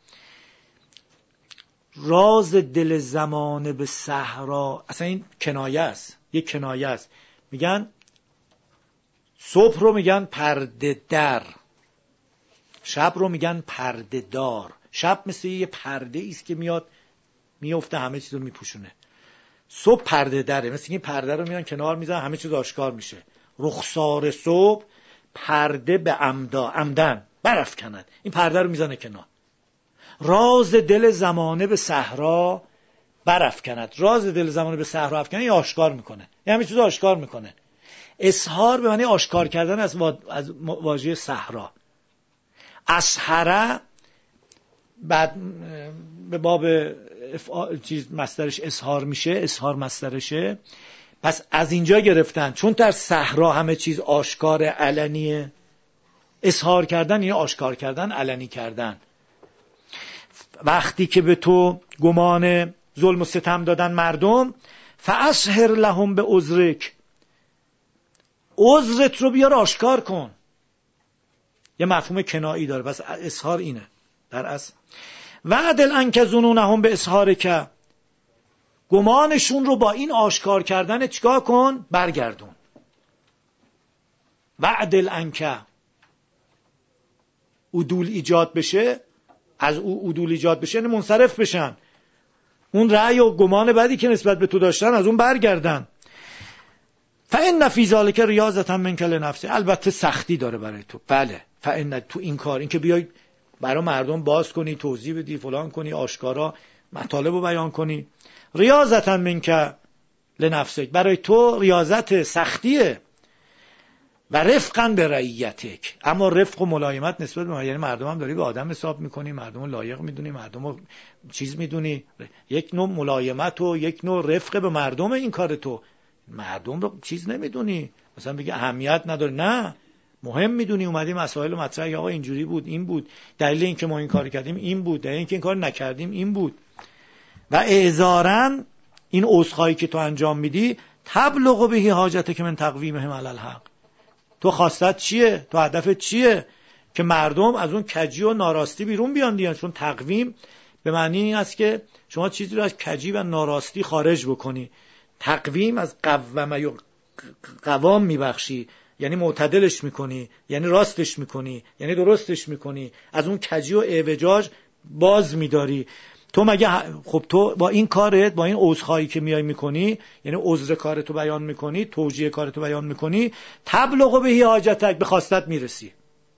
راز دل زمانه به صحرا، اصلا این کنایه است، یک کنایه است. میگن صبح رو میگن پرده در، شب رو میگن پرده دار. شب مثل یه پرده ایست که میاد میفته همه چیز رو میپوشونه. صبح پرده داره، مثل این پرده رو میان کنار میزن همه چیز آشکار میشه. رخسار صبح پرده به عمدا، عمدن برافکند، این پرده رو میزنه کنار. راز دل زمانه به صحرا برافکند، راز دل زمانه به صحرا افکنه، این آشکار میکنه، این همه چیز آشکار میکنه. اظهار به معنی آشکار کردن از از واژه صحرا. اسحره بعد به باب افعال چیز مصدرش اظهار میشه، اظهار مصدرشه، پس از اینجا گرفتن، چون در صحرا همه چیز آشکار علنیه. اظهار کردن یعنی آشکار کردن، علنی کردن. وقتی که به تو گمان ظلم و ستم دادن مردم، فاسهر لهم به عذرک، عذرت رو بیار آشکار کن. یه مفهوم کنایی داره، بس اظهار اینه در اصل. وعدل انک ظنونهم به اظهارک، گمانشون رو با این آشکار کردن چیکار کن؟ برگردون. وعدل انک، عدول ایجاد بشه، از او عدول ایجاد بشه یعنی منصرف بشن، اون رأی و گمان بدی که نسبت به تو داشتن از اون برگردن. فإن فی ذلک ریاضة منک لنفسک، البته سختی داره برای تو، بله. فإن، تو این کار، این که بیای برای مردم باز کنی، توضیح بدی، فلان کنی، آشکارا مطالب رو بیان کنی، ریاضة منک لنفسک، برای تو ریاضت سختیه. و رفقا به رعیتک، اما رفق و ملایمت نسبت به یعنی مردم هم داری به آدم حساب میکنی، مردم رو لایق میدونی، مردم رو چیز میدونی، یک نوع ملایمت و یک نوع رفق به مردم. این کار تو مردم رو چیز نمیدونی، مثلا بگی اهمیت نداره، نه مهم میدونی، اومدی مسائل مطرح، آقا اینجوری بود، این بود، دلیل این که ما این کار کردیم این بود، دلیل این که این کار نکردیم این بود. و اعذارا، این عذرخواهی که تو انجام میدی، تبلغ به حاجتک من تقویمهم علی الحق، تو خواستت چیه؟ تو هدفت چیه؟ که مردم از اون کجی و ناراستی بیرون بیان دیگه. چون تقویم به معنی این است که شما چیزی رو از کجی و ناراستی خارج بکنی. تقویم از قوامه و قوام میبخشی، یعنی معتدلش میکنی، یعنی راستش میکنی، یعنی درستش میکنی، از اون کجی و اعوجاج باز میداری. تو مگه خب تو با این کارت، با این عذرخواهی که میای میکنی، یعنی عذر کارتو بیان میکنی، توجیه کارتو بیان میکنی، تبلغ به حاجتک، به خواستت میرسی.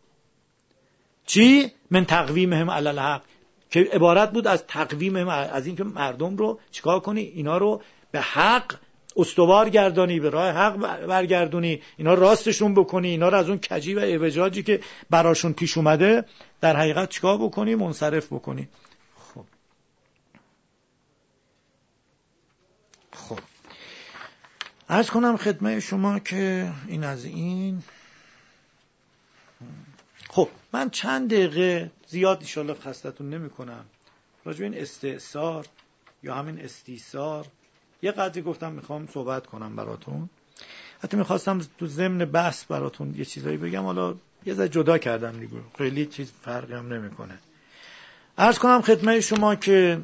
چی؟ من تقویمهم علی الحق، که عبارت بود از تقویمهم، از این که مردم رو چیکار کنی؟ اینا رو به حق استوار گردانی، به راه حق برگردونی، اینا راستشون بکنی، اینا رو از اون کجی و اعوجاجی که براشون پیش اومده در حقیقت چیکار بکنی؟ منصرف بکنی. خب خب عرض کنم خدمت شما که این از این. خب من چند دقیقه زیاد ان شاءالله خستتون نمی کنم راجع به این استئثار یا همین استیثار یه قدری گفتم میخوام صحبت کنم براتون. حتی میخواستم تو ضمن بحث براتون یه چیزایی بگم، حالا یه ذره جدا کردم دیگه، خیلی چیز فرقی هم نمیکنه. عرض کنم خدمت شما که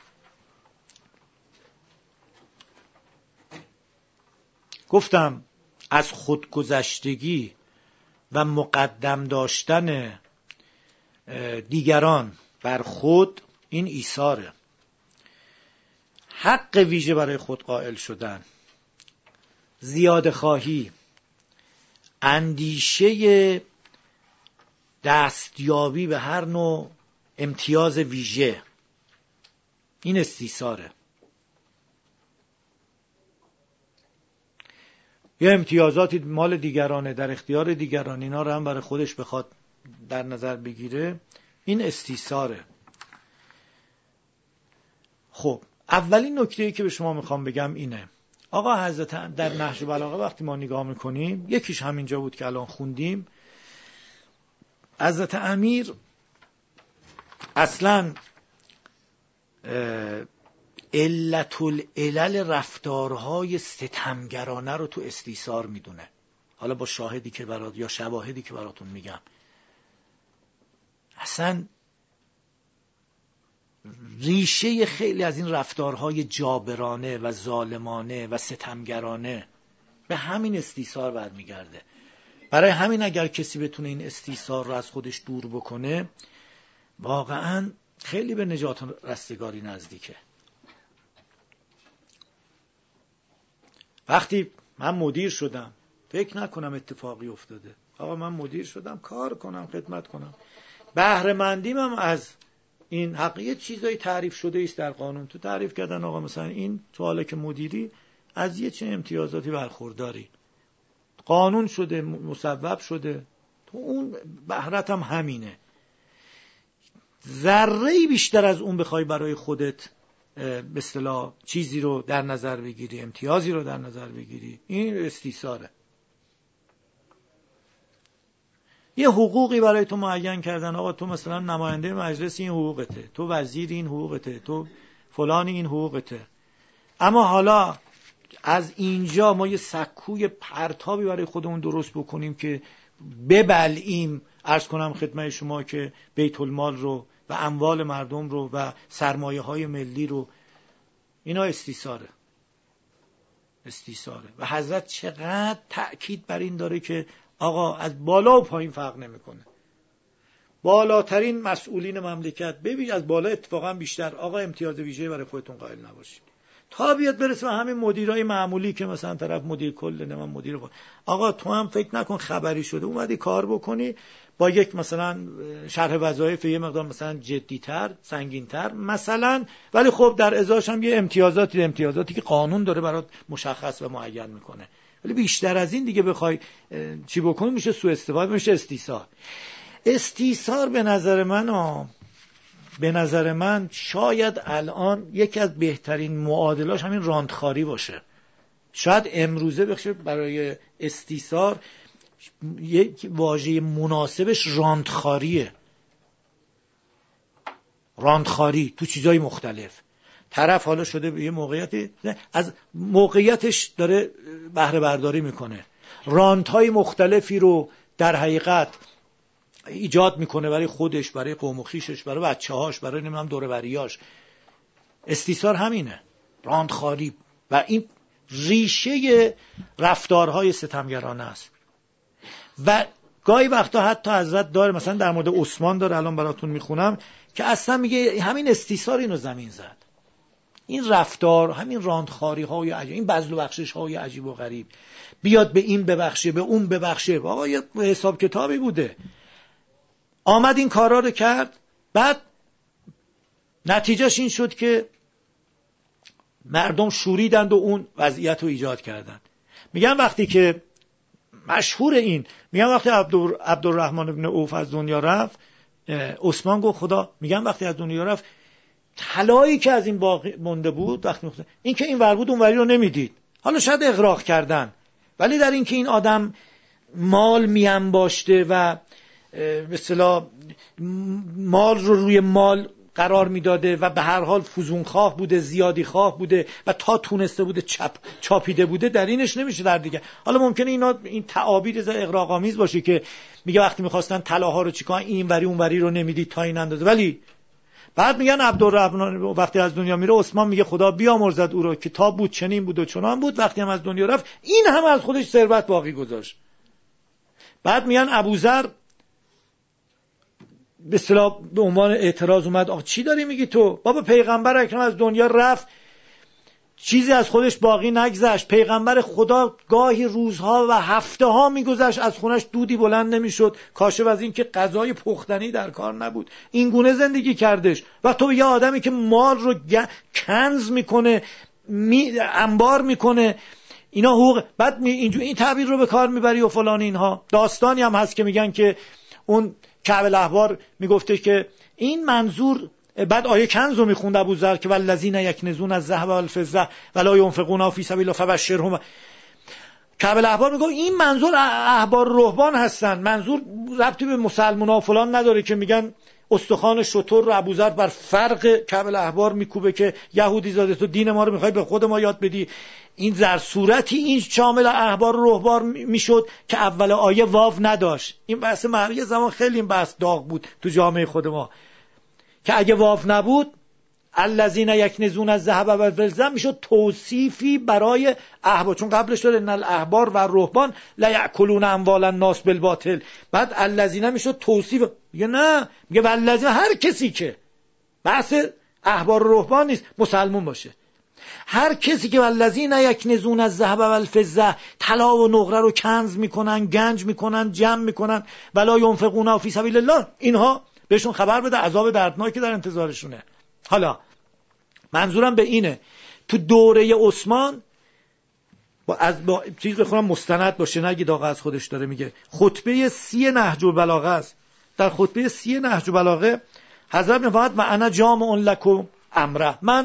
گفتم از خودگذشتگی و مقدم داشتن دیگران بر خود این ایثاره. حق ویژه برای خود قائل شدن، زیاده خواهی، اندیشه دستیابی به هر نوع امتیاز ویژه، این استیثاره. یه امتیازاتی مال دیگرانه، در اختیار دیگران، اینا رو هم برای خودش بخواد در نظر بگیره، این استیثاره. خب اولین نکته‌ای که به شما میخوام بگم اینه، آقا حضرت در نهج البلاغه وقتی ما نگاه میکنیم، یکیش همینجا بود که الان خوندیم، حضرت امیر اصلا علت العلل رفتارهای ستمگرانه رو تو استیثار میدونه. حالا با شاهدی که برات یا شواهدی که براتون میگم، اصلا ریشه خیلی از این رفتارهای جابرانه و ظالمانه و ستمگرانه به همین استیثار برمیگرده. برای همین اگر کسی بتونه این استیثار رو از خودش دور بکنه، واقعا خیلی به نجات رستگاری نزدیکه. وقتی من مدیر شدم، فکر نکنم اتفاقی افتاده، آقا من مدیر شدم کار کنم، خدمت کنم، بهره مندیم هم از این حقیقت چیزایی تعریف شده است در قانون. تو تعریف کردن آقا مثلا این تو حالا که مدیری از یه چه امتیازاتی برخورداری، قانون شده، مصوب شده، تو اون بهرت هم همینه. ذره‌ای بیشتر از اون بخوای برای خودت به اصطلاح چیزی رو در نظر بگیری، امتیازی رو در نظر بگیری، این استیثاره. یه حقوقی برای تو معین کردن، آقا تو مثلا نماینده مجلس این حقوقته، تو وزیر این حقوقته، تو فلان این حقوقته. اما حالا از اینجا ما یه سکوی پرتابی برای خودمون درست بکنیم که ببلعیم، عرض کنم خدمت شما که بیت المال رو و اموال مردم رو و سرمایه های ملی رو، اینا استیثاره. استیثاره. و حضرت چقدر تأکید بر این داره که آقا از بالا و پایین فرق نمیکنه. بالاترین مسئولین مملکت ببین از بالا اتفاقا بیشتر، آقا امتیاز ویژه برای خودتون قائل نباشید. تا بیاد برسه به همین مدیرای معمولی که مثلا طرف مدیر کل نه من مدیر با. آقا تو هم فکر نکن خبری شده اومدی کار بکنی با یک مثلا شرح وظایف یه مقدار مثلا جدی‌تر، سنگین‌تر مثلا، ولی خب در ازاش هم یه امتیازاتی امتیازاتی که قانون داره برات مشخص و معین میکنه. ولی بیشتر از این دیگه بخوای چی بکنی میشه سوء استفاده، میشه استیثار. استیثار به نظر من آه به نظر من شاید الان یکی از بهترین معادلاش همین راندخاری باشه. شاید امروزه بخشه برای استیثار یک واژه مناسبش راندخاریه. راندخاری تو چیزای مختلف. طرف حالا شده به یه موقعیتی از موقعیتش داره بهره برداری میکنه، راندهای مختلفی رو در حقیقت ایجاد میکنه برای خودش، برای قوم و خویشش، برای بچه‌هاش، برای نمیدونم دور و بریاش. استیثار همینه، راندخاری، و این ریشه رفتارهای ستمگرانه است. و گاهی وقتا حتی حضرت داره، مثلا در مورد عثمان داره، الان براتون میخونم که اصلا میگه همین استیثار اینو زمین زد. این رفتار، همین راندخاری های عجیب، این بذل و بخشش های عجیب و غریب، بیاد به این ببخشه به اون ببخشه، آقا یه حساب کتابی بوده، آمد این کارا رو کرد، بعد نتیجهش این شد که مردم شوریدند و اون وضعیت رو ایجاد کردند. میگن وقتی که مشهور این میگن وقتی عبدالرحمن ابن عوف از دنیا رفت، عثمان گفت خدا، میگن وقتی از دنیا رفت طلایی که از این باقی مونده بود، وقتی میخواد این که این ور بود اون وری رو نمیدید. حالا شاید اغراق کردن، ولی در این که این آدم مال میانباشته و به اصطلاح مال رو روی مال قرار میداده و به هر حال فزون خواه بوده، زیادی خواه بوده و تا تونسته بوده چپ چاپیده بوده، در اینش نمیشه در دیگه. حالا ممکنه اینا این تعابیر از اغراق آمیز باشه که میگه وقتی میخواستن طلاها رو چیکار این وری اون وری رو نمیدید تا این اندازه، ولی بعد میگن عبدالرحمن وقتی از دنیا میره، عثمان میگه خدا بیامرزد او رو که تا بود چنین بود و چنان بود، وقتی هم از دنیا رفت این هم از خودش ثروت باقی گذاشت. بعد میگن ابوذر به اصطلاح به عنوان اعتراض اومد، آقا چی داری میگی تو؟ بابا پیغمبر اکرم از دنیا رفت چیزی از خودش باقی نگذشت. پیغمبر خدا گاهی روزها و هفته ها میگذشت از خونش دودی بلند نمیشد، کاشف از این که غذای پختنی در کار نبود. این گونه زندگی کردش. و تو یه آدمی که مال رو کنز میکنه، می انبار میکنه، اینا حقوق، بعد می اینجوری این تعبیر رو به کار میبری و فلان. اینها داستانی هم هست که میگن که اون کعب الاحبار میگفته که این منظور، بعد آیه کنز رو میخوند ابوذر که والذین یکنزون الذهب والفضه ولا ينفقونها فی سبیل الله فبشرهم. کعب الاحبار میگه این منظور احبار رهبان هستن، منظور ربطی به مسلمونا و فلان نداره که میگن استخوان شتر رو ابوذر بر فرق کعب الاحبار میکوبه که یهودی زاده تو دین ما رو میخوای به خود ما یاد بدی. این در صورتی این شامل احبار و رهبان میشد که اول آیه واو نداشت. این بحث معروی زمان خیلی این بحث داغ بود تو جامعه خود ما که اگه واو نبود الذین یکنزون الذهب والفضه میشد توصیفی برای احبار، چون قبلش داره ان الاحبار و رهبان لا یاکلون اموال الناس بالباطل، بعد الذین میشد توصیف. میگه نه، میگه والذین، هر کسی که بحث احبار و رهبان نیست، مسلمون باشه، هر کسی که والذین یکنزون الذهب والفضه طلا و نقره رو کنز میکنن، گنج میکنن، جمع میکنن، ولا ينفقونها فی سبیل الله، اینها بهشون خبر بده عذاب دردناکی در انتظارشونه. حالا منظورم به اینه تو دوره عثمان با از با چیز بخونم مستند باشه، نگید آقا از خودش داره میگه. خطبه سی نهج البلاغه است. در خطبه سی نهج البلاغه حضرت میفرماید و انا جامع لکم امره، من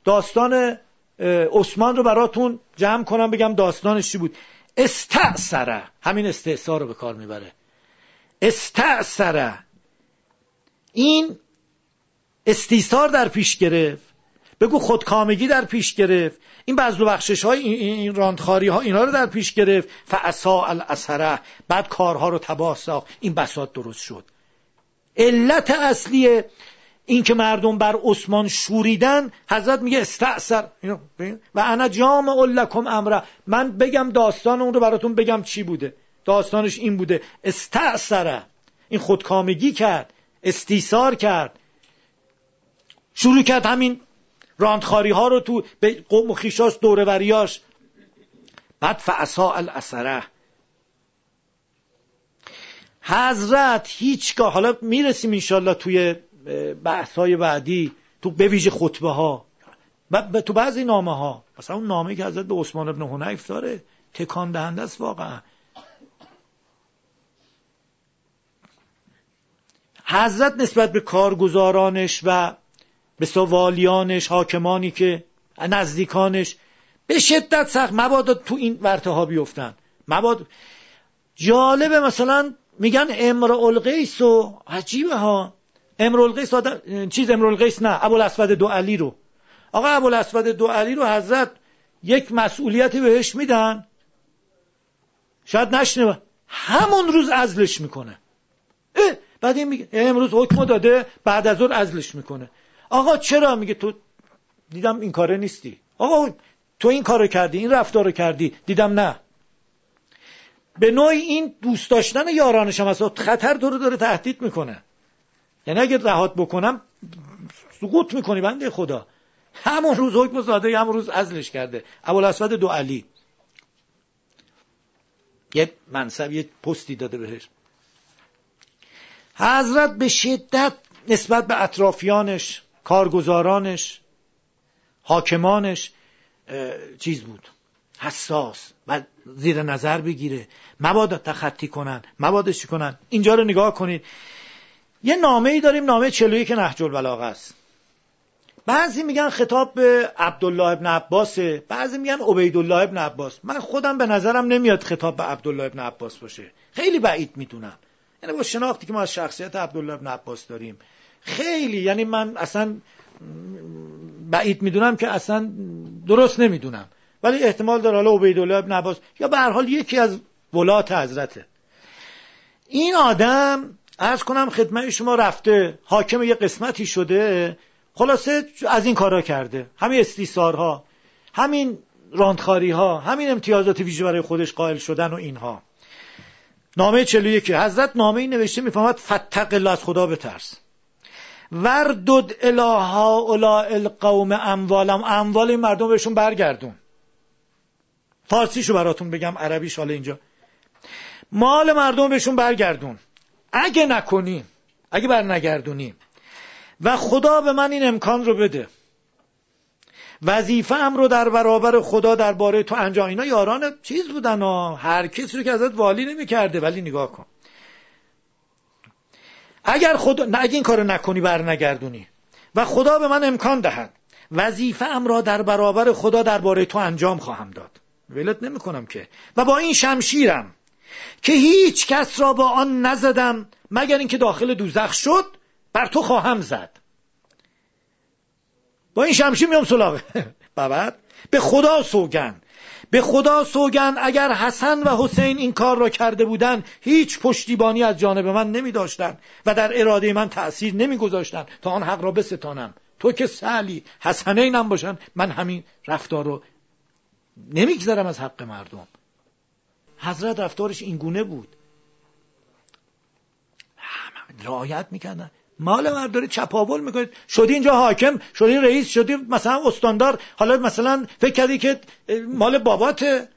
داستان عثمان رو براتون جمع کنم بگم داستانش چی بود. استأثره، همین استعصار رو به کار میبره. استأثره، این استیثار در پیش گرفت، بگو خودکامگی در پیش گرفت، این بذل و بخشش های این راندخاری ها اینا رو در پیش گرفت. فاساء الاثره، بعد کارها رو تباه ساخت. این بساط درست شد. علت اصلی این که مردم بر عثمان شوریدن، حضرت میگه استأثر و انا جامع لکم امره، من بگم داستان اون رو براتون بگم چی بوده. داستانش این بوده، استأثره، این خودکامگی کرد، استیثار کرد، شروع کرد همین راندخاری ها رو تو به قوم و خویشاش دوره‌وریاش. بعد فاساء الاثره، حضرت هیچگاه، حالا میرسیم انشالله توی بحث‌های بعدی، تو به ویژه خطبه ها و تو بعضی نامه ها، مثلا اون نامه‌ای که حضرت به عثمان ابن حنیف داره تکان دهنده است واقعا. حضرت نسبت به کارگزارانش و به سوالیانش، حاکمانی که نزدیکانش، به شدت سخت، مبادا تو این ورطه ها بیفتن. مبادا جالبه، مثلا میگن امرؤ القیس و عجیبه ها، امرؤ القیس آدم چیز امرؤ القیس نه ابوالاسود دوئلی رو، آقا ابوالاسود دوئلی رو حضرت یک مسئولیتی بهش میدن، شاید نشنوه، همون روز عزلش میکنه. بعد این میگه امروز حکم داده، بعد از ظهر عزلش میکنه. آقا چرا؟ میگه تو دیدم این کاره نیستی، آقا تو این کارو کردی، این رفتار رو کردی، دیدم نه. به نوعی این دوست داشتن یارانش هم اصلا خطر تو رو داره تهدید میکنه، یعنی اگه رهات بکنم سقوط میکنی بنده خدا. همون روز حکم داده، همون روز عزلش کرده. ابوالاسود دوئلی یه منصب، یه پستی داده بهش. حضرت به شدت نسبت به اطرافیانش، کارگزارانش، حاکمانش چیز بود، حساس و زیر نظر بگیره، مبادا تخطی کنن، مبادا چی کنن. اینجا رو نگاه کنید، یه نامه‌ای داریم، نامه چهل و یک نهج البلاغه است. بعضی میگن خطاب به عبدالله ابن عباس، بعضی میگن عبیدالله ابن عباس. من خودم به نظرم نمیاد خطاب به عبدالله ابن عباس باشه، خیلی بعید میدونم. یعنی با شناختی که ما از شخصیت عبدالله ابن عباس داریم، خیلی، یعنی من اصلا بعید میدونم که اصلا درست نمیدونم، ولی احتمال داره حالا عبیدالله ابن عباس یا به هر حال یکی از ولات حضرته. این آدم عرض کنم خدمت شما رفته حاکم یه قسمتی شده، خلاصه از این کارا کرده، همین استیثارها، همین راندخاری ها، همین امتیازات ویژه برای خودش قائل شدن و اینها. نامه چهل و یک حضرت نامه ای نوشته، میفهمد فتق الله، از خدا بترس، وردد الی هؤلاء القوم اموالهم، اموال این مردم بهشون برگردون. فارسیشو براتون بگم، عربیش حالا اینجا، مال مردم بهشون برگردون. اگه نکنی، اگه بر نگردونی و خدا به من این امکان رو بده، وظیفه ام رو در برابر خدا درباره تو انجام. اینا یاران چیز بودن ها، هر کسی رو که ازت والی نمی کرده، ولی نگاه کن، اگر خدا نه، اگه این کارو نکنی، بر نگردونی و خدا به من امکان دهد، وظیفه ام را در برابر خدا درباره تو انجام خواهم داد، ولت نمی کنم که، و با این شمشیرم که هیچ کس را با آن نزدم مگر اینکه داخل دوزخ شد، بر تو خواهم زد. با این شمشیر میام سراغ. بعد به خدا سوگن، به خدا سوگن اگر حسن و حسین این کار را کرده بودن، هیچ پشتیبانی از جانب من نمی داشتن و در اراده من تأثیر نمی گذاشتن تا آن حق را بستانم. تو که سالی حسنین هم باشن، من همین رفتار رو نمیگذارم از حق مردم. حضرت رفتارش این گونه بود، رعایت میکردن. مال مرداری چپاول میکنید، شدی اینجا حاکم، شدی رئیس، شدی مثلا استاندار، حالا مثلا فکر کردی که مال باباته.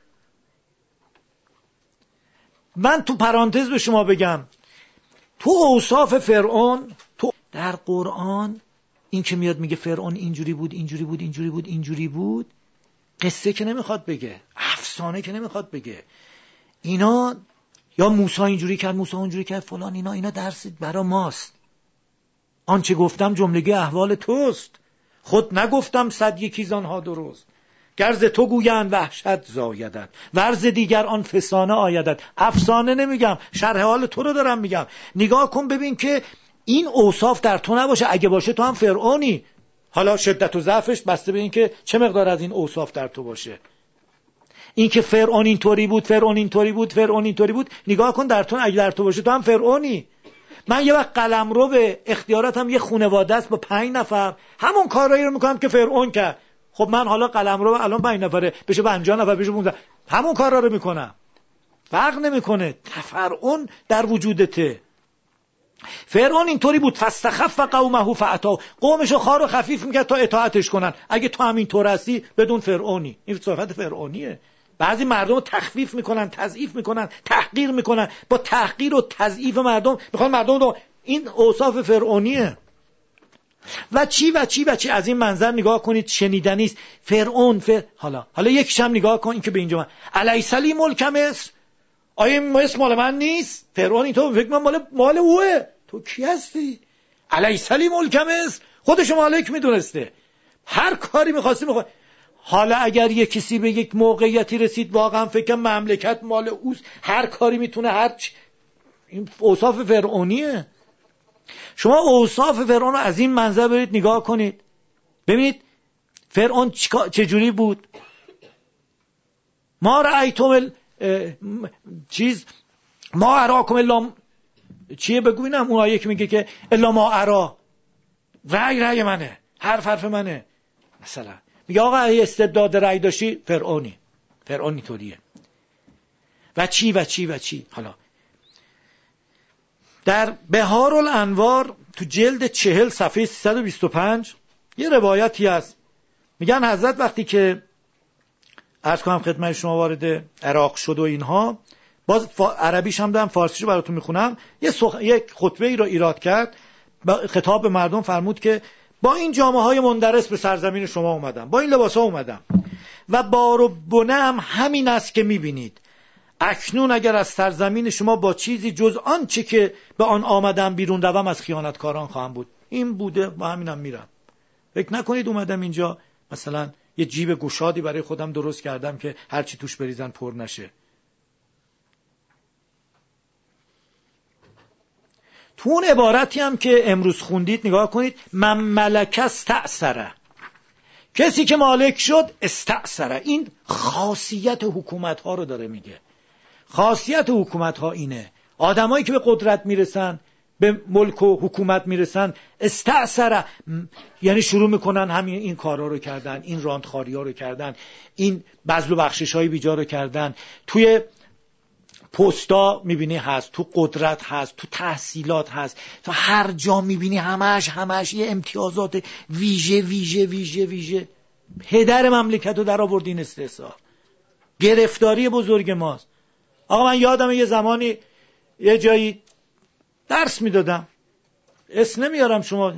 من تو پرانتز به شما بگم، تو اوصاف فرعون، تو در قرآن این که میاد میگه فرعون اینجوری بود، اینجوری بود، اینجوری بود، اینجوری بود، قصه که نمیخواد بگه، افسانه که نمیخواد بگه، اینا یا موسی اینجوری کرد، موسی اونجوری کرد، فلان، اینا اینا درس برا ماست. آنچه گفتم جملگی احوال توست. خود نگفتم صد یکی زانها درست. گرز تو گویند وحشت زایدت، ورز دیگر آن فسانه آیدت. افسانه نمیگم، شرح حال تو رو دارم میگم. نگاه کن ببین که این اوصاف در تو نباشه. اگه باشه تو هم فرعونی. حالا شدت و ضعفش بسته به این که چه مقدار از این اوصاف در تو باشه. این که فرعون اینطوری بود، فرعون اینطوری بود، فرعون اینطوری بود، نگاه کن در تو اگه در تو باشه تو هم فرعونی. من یه وقت قلمرو به اختیاراتم یه خانواده است با پنج نفر، همون کارایی رو میکنم که فرعون کرد. خب من حالا قلمرو الان پنج نفره بشه پنجاه نفر بشه پانزده، همون کارا رو میکنم، فرق نمیکنه. فرعون در وجودته. فرعون اینطوری بود، فاستخف قومه فاطاع، قومشو خار و خفیف میکرد تا اطاعتش کنن. اگه تو همین طور هستی بدون فرعونی. این صفت فرعونیه. بعضی مردم رو تخفیف میکنن، تضعیف میکنن، تحقیر میکنن. با تحقیر و تضعیف مردم میخوان مردم رو، این اوصاف فرعونیه. و چی و چی و چی از این منظر نگاه کنید شنیدنی است. فرعون فر... حالا حالا یکیش هم نگاه کن، این که به اینجا من الیس لی ملک مصر، آیا مصر مال من نیست؟ فرعون این تو فکر من مال مال اوه. تو کی هستی؟ الیس لی ملک مصر، خودش مالک میدونسته، هر کاری می‌خواستی می‌خواد. حالا اگر یک کسی به یک موقعیتی رسید واقعا فکر مملکت مال اوست، هر کاری میتونه، هر چ... این اوصاف فرعونیه. شما اوصاف فرعون رو از این منظر برید نگاه کنید، ببینید فرعون چجوری بود. ما رأیتم ال... چیز ما اراکم الا چیه بگو اینم، اون آیه که میگه که الا ما ارا، رأی رأی منه، حرف حرف منه. مثلا میگه آقا ای استبداد رأی داشتی فرعونی، فرعونی طوریه. و چی و چی و چی. حالا در بهار الانوار تو جلد چهل صفحه سیصد و بیست و پنج یه روایتی هست. میگن حضرت وقتی که عرض کنم خدمت شما وارد عراق شد و اینها، باز فا... عربیش هم دارم، فارسیشو براتون میخونم. یه سخ... یک خطبه ای رو ایراد کرد، خطاب به مردم فرمود که با این جامعه های مندرس به سرزمین شما اومدم، با این لباس ها اومدم و بار و بنه هم همین است که میبینید. اکنون اگر از سرزمین شما با چیزی جز آن چه که به آن آمدم بیرون روم، از خیانتکاران خواهم بود. این بوده، با همینم میرم. فکر نکنید اومدم اینجا مثلا یه جیب گشادی برای خودم درست کردم که هر چی توش بریزن پر نشه. تو اون عبارتی هم که امروز خوندید نگاه کنید، من ملک استأثره، کسی که مالک شد استأثره. این خاصیت حکومت ها رو داره میگه. خاصیت حکومت ها اینه، آدمایی که به قدرت میرسن، به ملک و حکومت میرسن، استأثره، یعنی شروع میکنن همین این کارا رو کردن، این راندخاری ها رو کردن، این بذل و بخشش های بیجا رو کردن. توی پستا میبینی هست، تو قدرت هست، تو تحصیلات هست، تو هر جا میبینی همش همش یه امتیازات ویژه ویژه ویژه ویژه. پدر مملکت رو در آورد این استحصال. گرفتاری بزرگ ماست. آقا من یادم یه زمانی یه جایی درس میدادم، اسم نمیارم، شما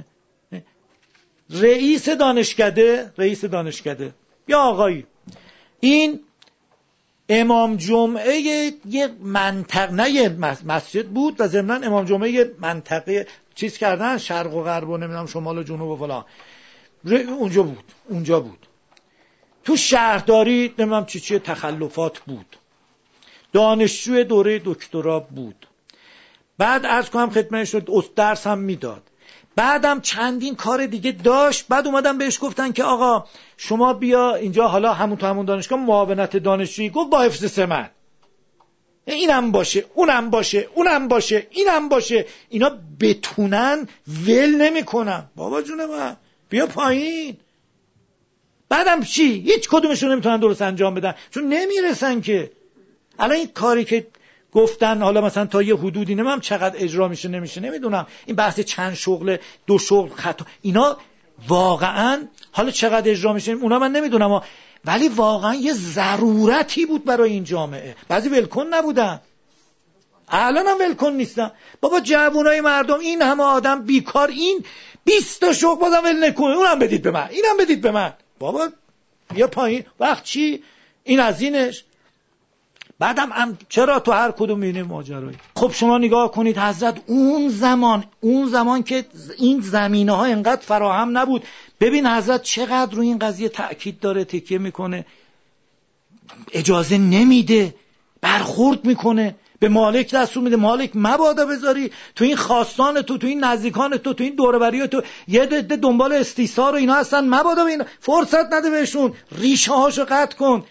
رئیس دانشکده رئیس دانشکده یا آقایی، این امام جمعه یه منطقه، نه یه مسجد بود و ضمناً امام جمعه یه منطقه چیز کردن، شرق و غرب و نمیدونم شمال و جنوب و فلان، اونجا بود اونجا بود تو شهرداری نمیدونم چی چی تخلفات بود، دانشجوی دوره دکترا بود. بعد عرض کنم خدمتش شد درس هم میداد، بعدم چندین کار دیگه داشت. بعد اومدم بهش گفتن که آقا شما بیا اینجا، حالا همون تو همون دانشگاه معاونت دانشجویی، گفت با حفظ سمت، اینم باشه اونم باشه اونم باشه اینم باشه، اینا بتونن ول نمیکنن. بابا جون من بیا پایین. بعدم چی؟ هیچ کدومشون نمیتونن درست انجام بدن چون نمیرسن که. الان این کاری که گفتن حالا مثلا تا یه حدودی نمیم چقدر اجرا میشه نمیشه نمیدونم، این بحث چند شغل دو شغل خطا اینا واقعا حالا چقدر اجرا میشه اونا من نمیدونم، ولی واقعا یه ضرورتی بود برای این جامعه. بعضی ولکن نبودن، الان هم ولکن نیستن. بابا جوانای مردم این همه آدم بیکار، این بیست تا شغل بازم ول نکنه، اونم بدید به من اینم بدید به من. بابا بیا پایین. وقت چی؟ این از اینش. بعدم هم چرا تو هر کدوم می‌بینیم ماجرایی. خب شما نگاه کنید حضرت اون زمان اون زمان که این زمینه‌ها اینقدر فراهم نبود، ببین حضرت چقدر روی این قضیه تأکید داره، تکیه میکنه، اجازه نمیده، برخورد میکنه، به مالک دستور میده مالک مبادا بذاری تو این خواستان تو تو این نزدیکان تو تو این دور و بری تو یه عده دنبال استیثار و اینا هستن، مبادا به اینا فرصت نده بهشون، ریشه هاشو قطع کن.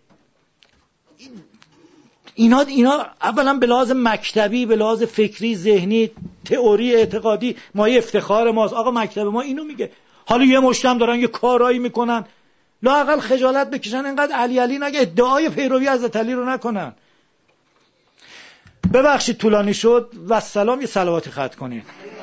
اینا اینا اولا به لحاظ مکتبی، به لحاظ فکری، ذهنی، تئوری، اعتقادی مایه افتخار ماست. آقا مکتب ما اینو میگه. حالا یه مشتم دارن یه کارایی میکنن، لااقل خجالت بکشن، اینقدر علی علی نگه، ادعای پیروی از علی رو نکنن. ببخشید طولانی شد و سلام، یه صلواتی ختم کنید.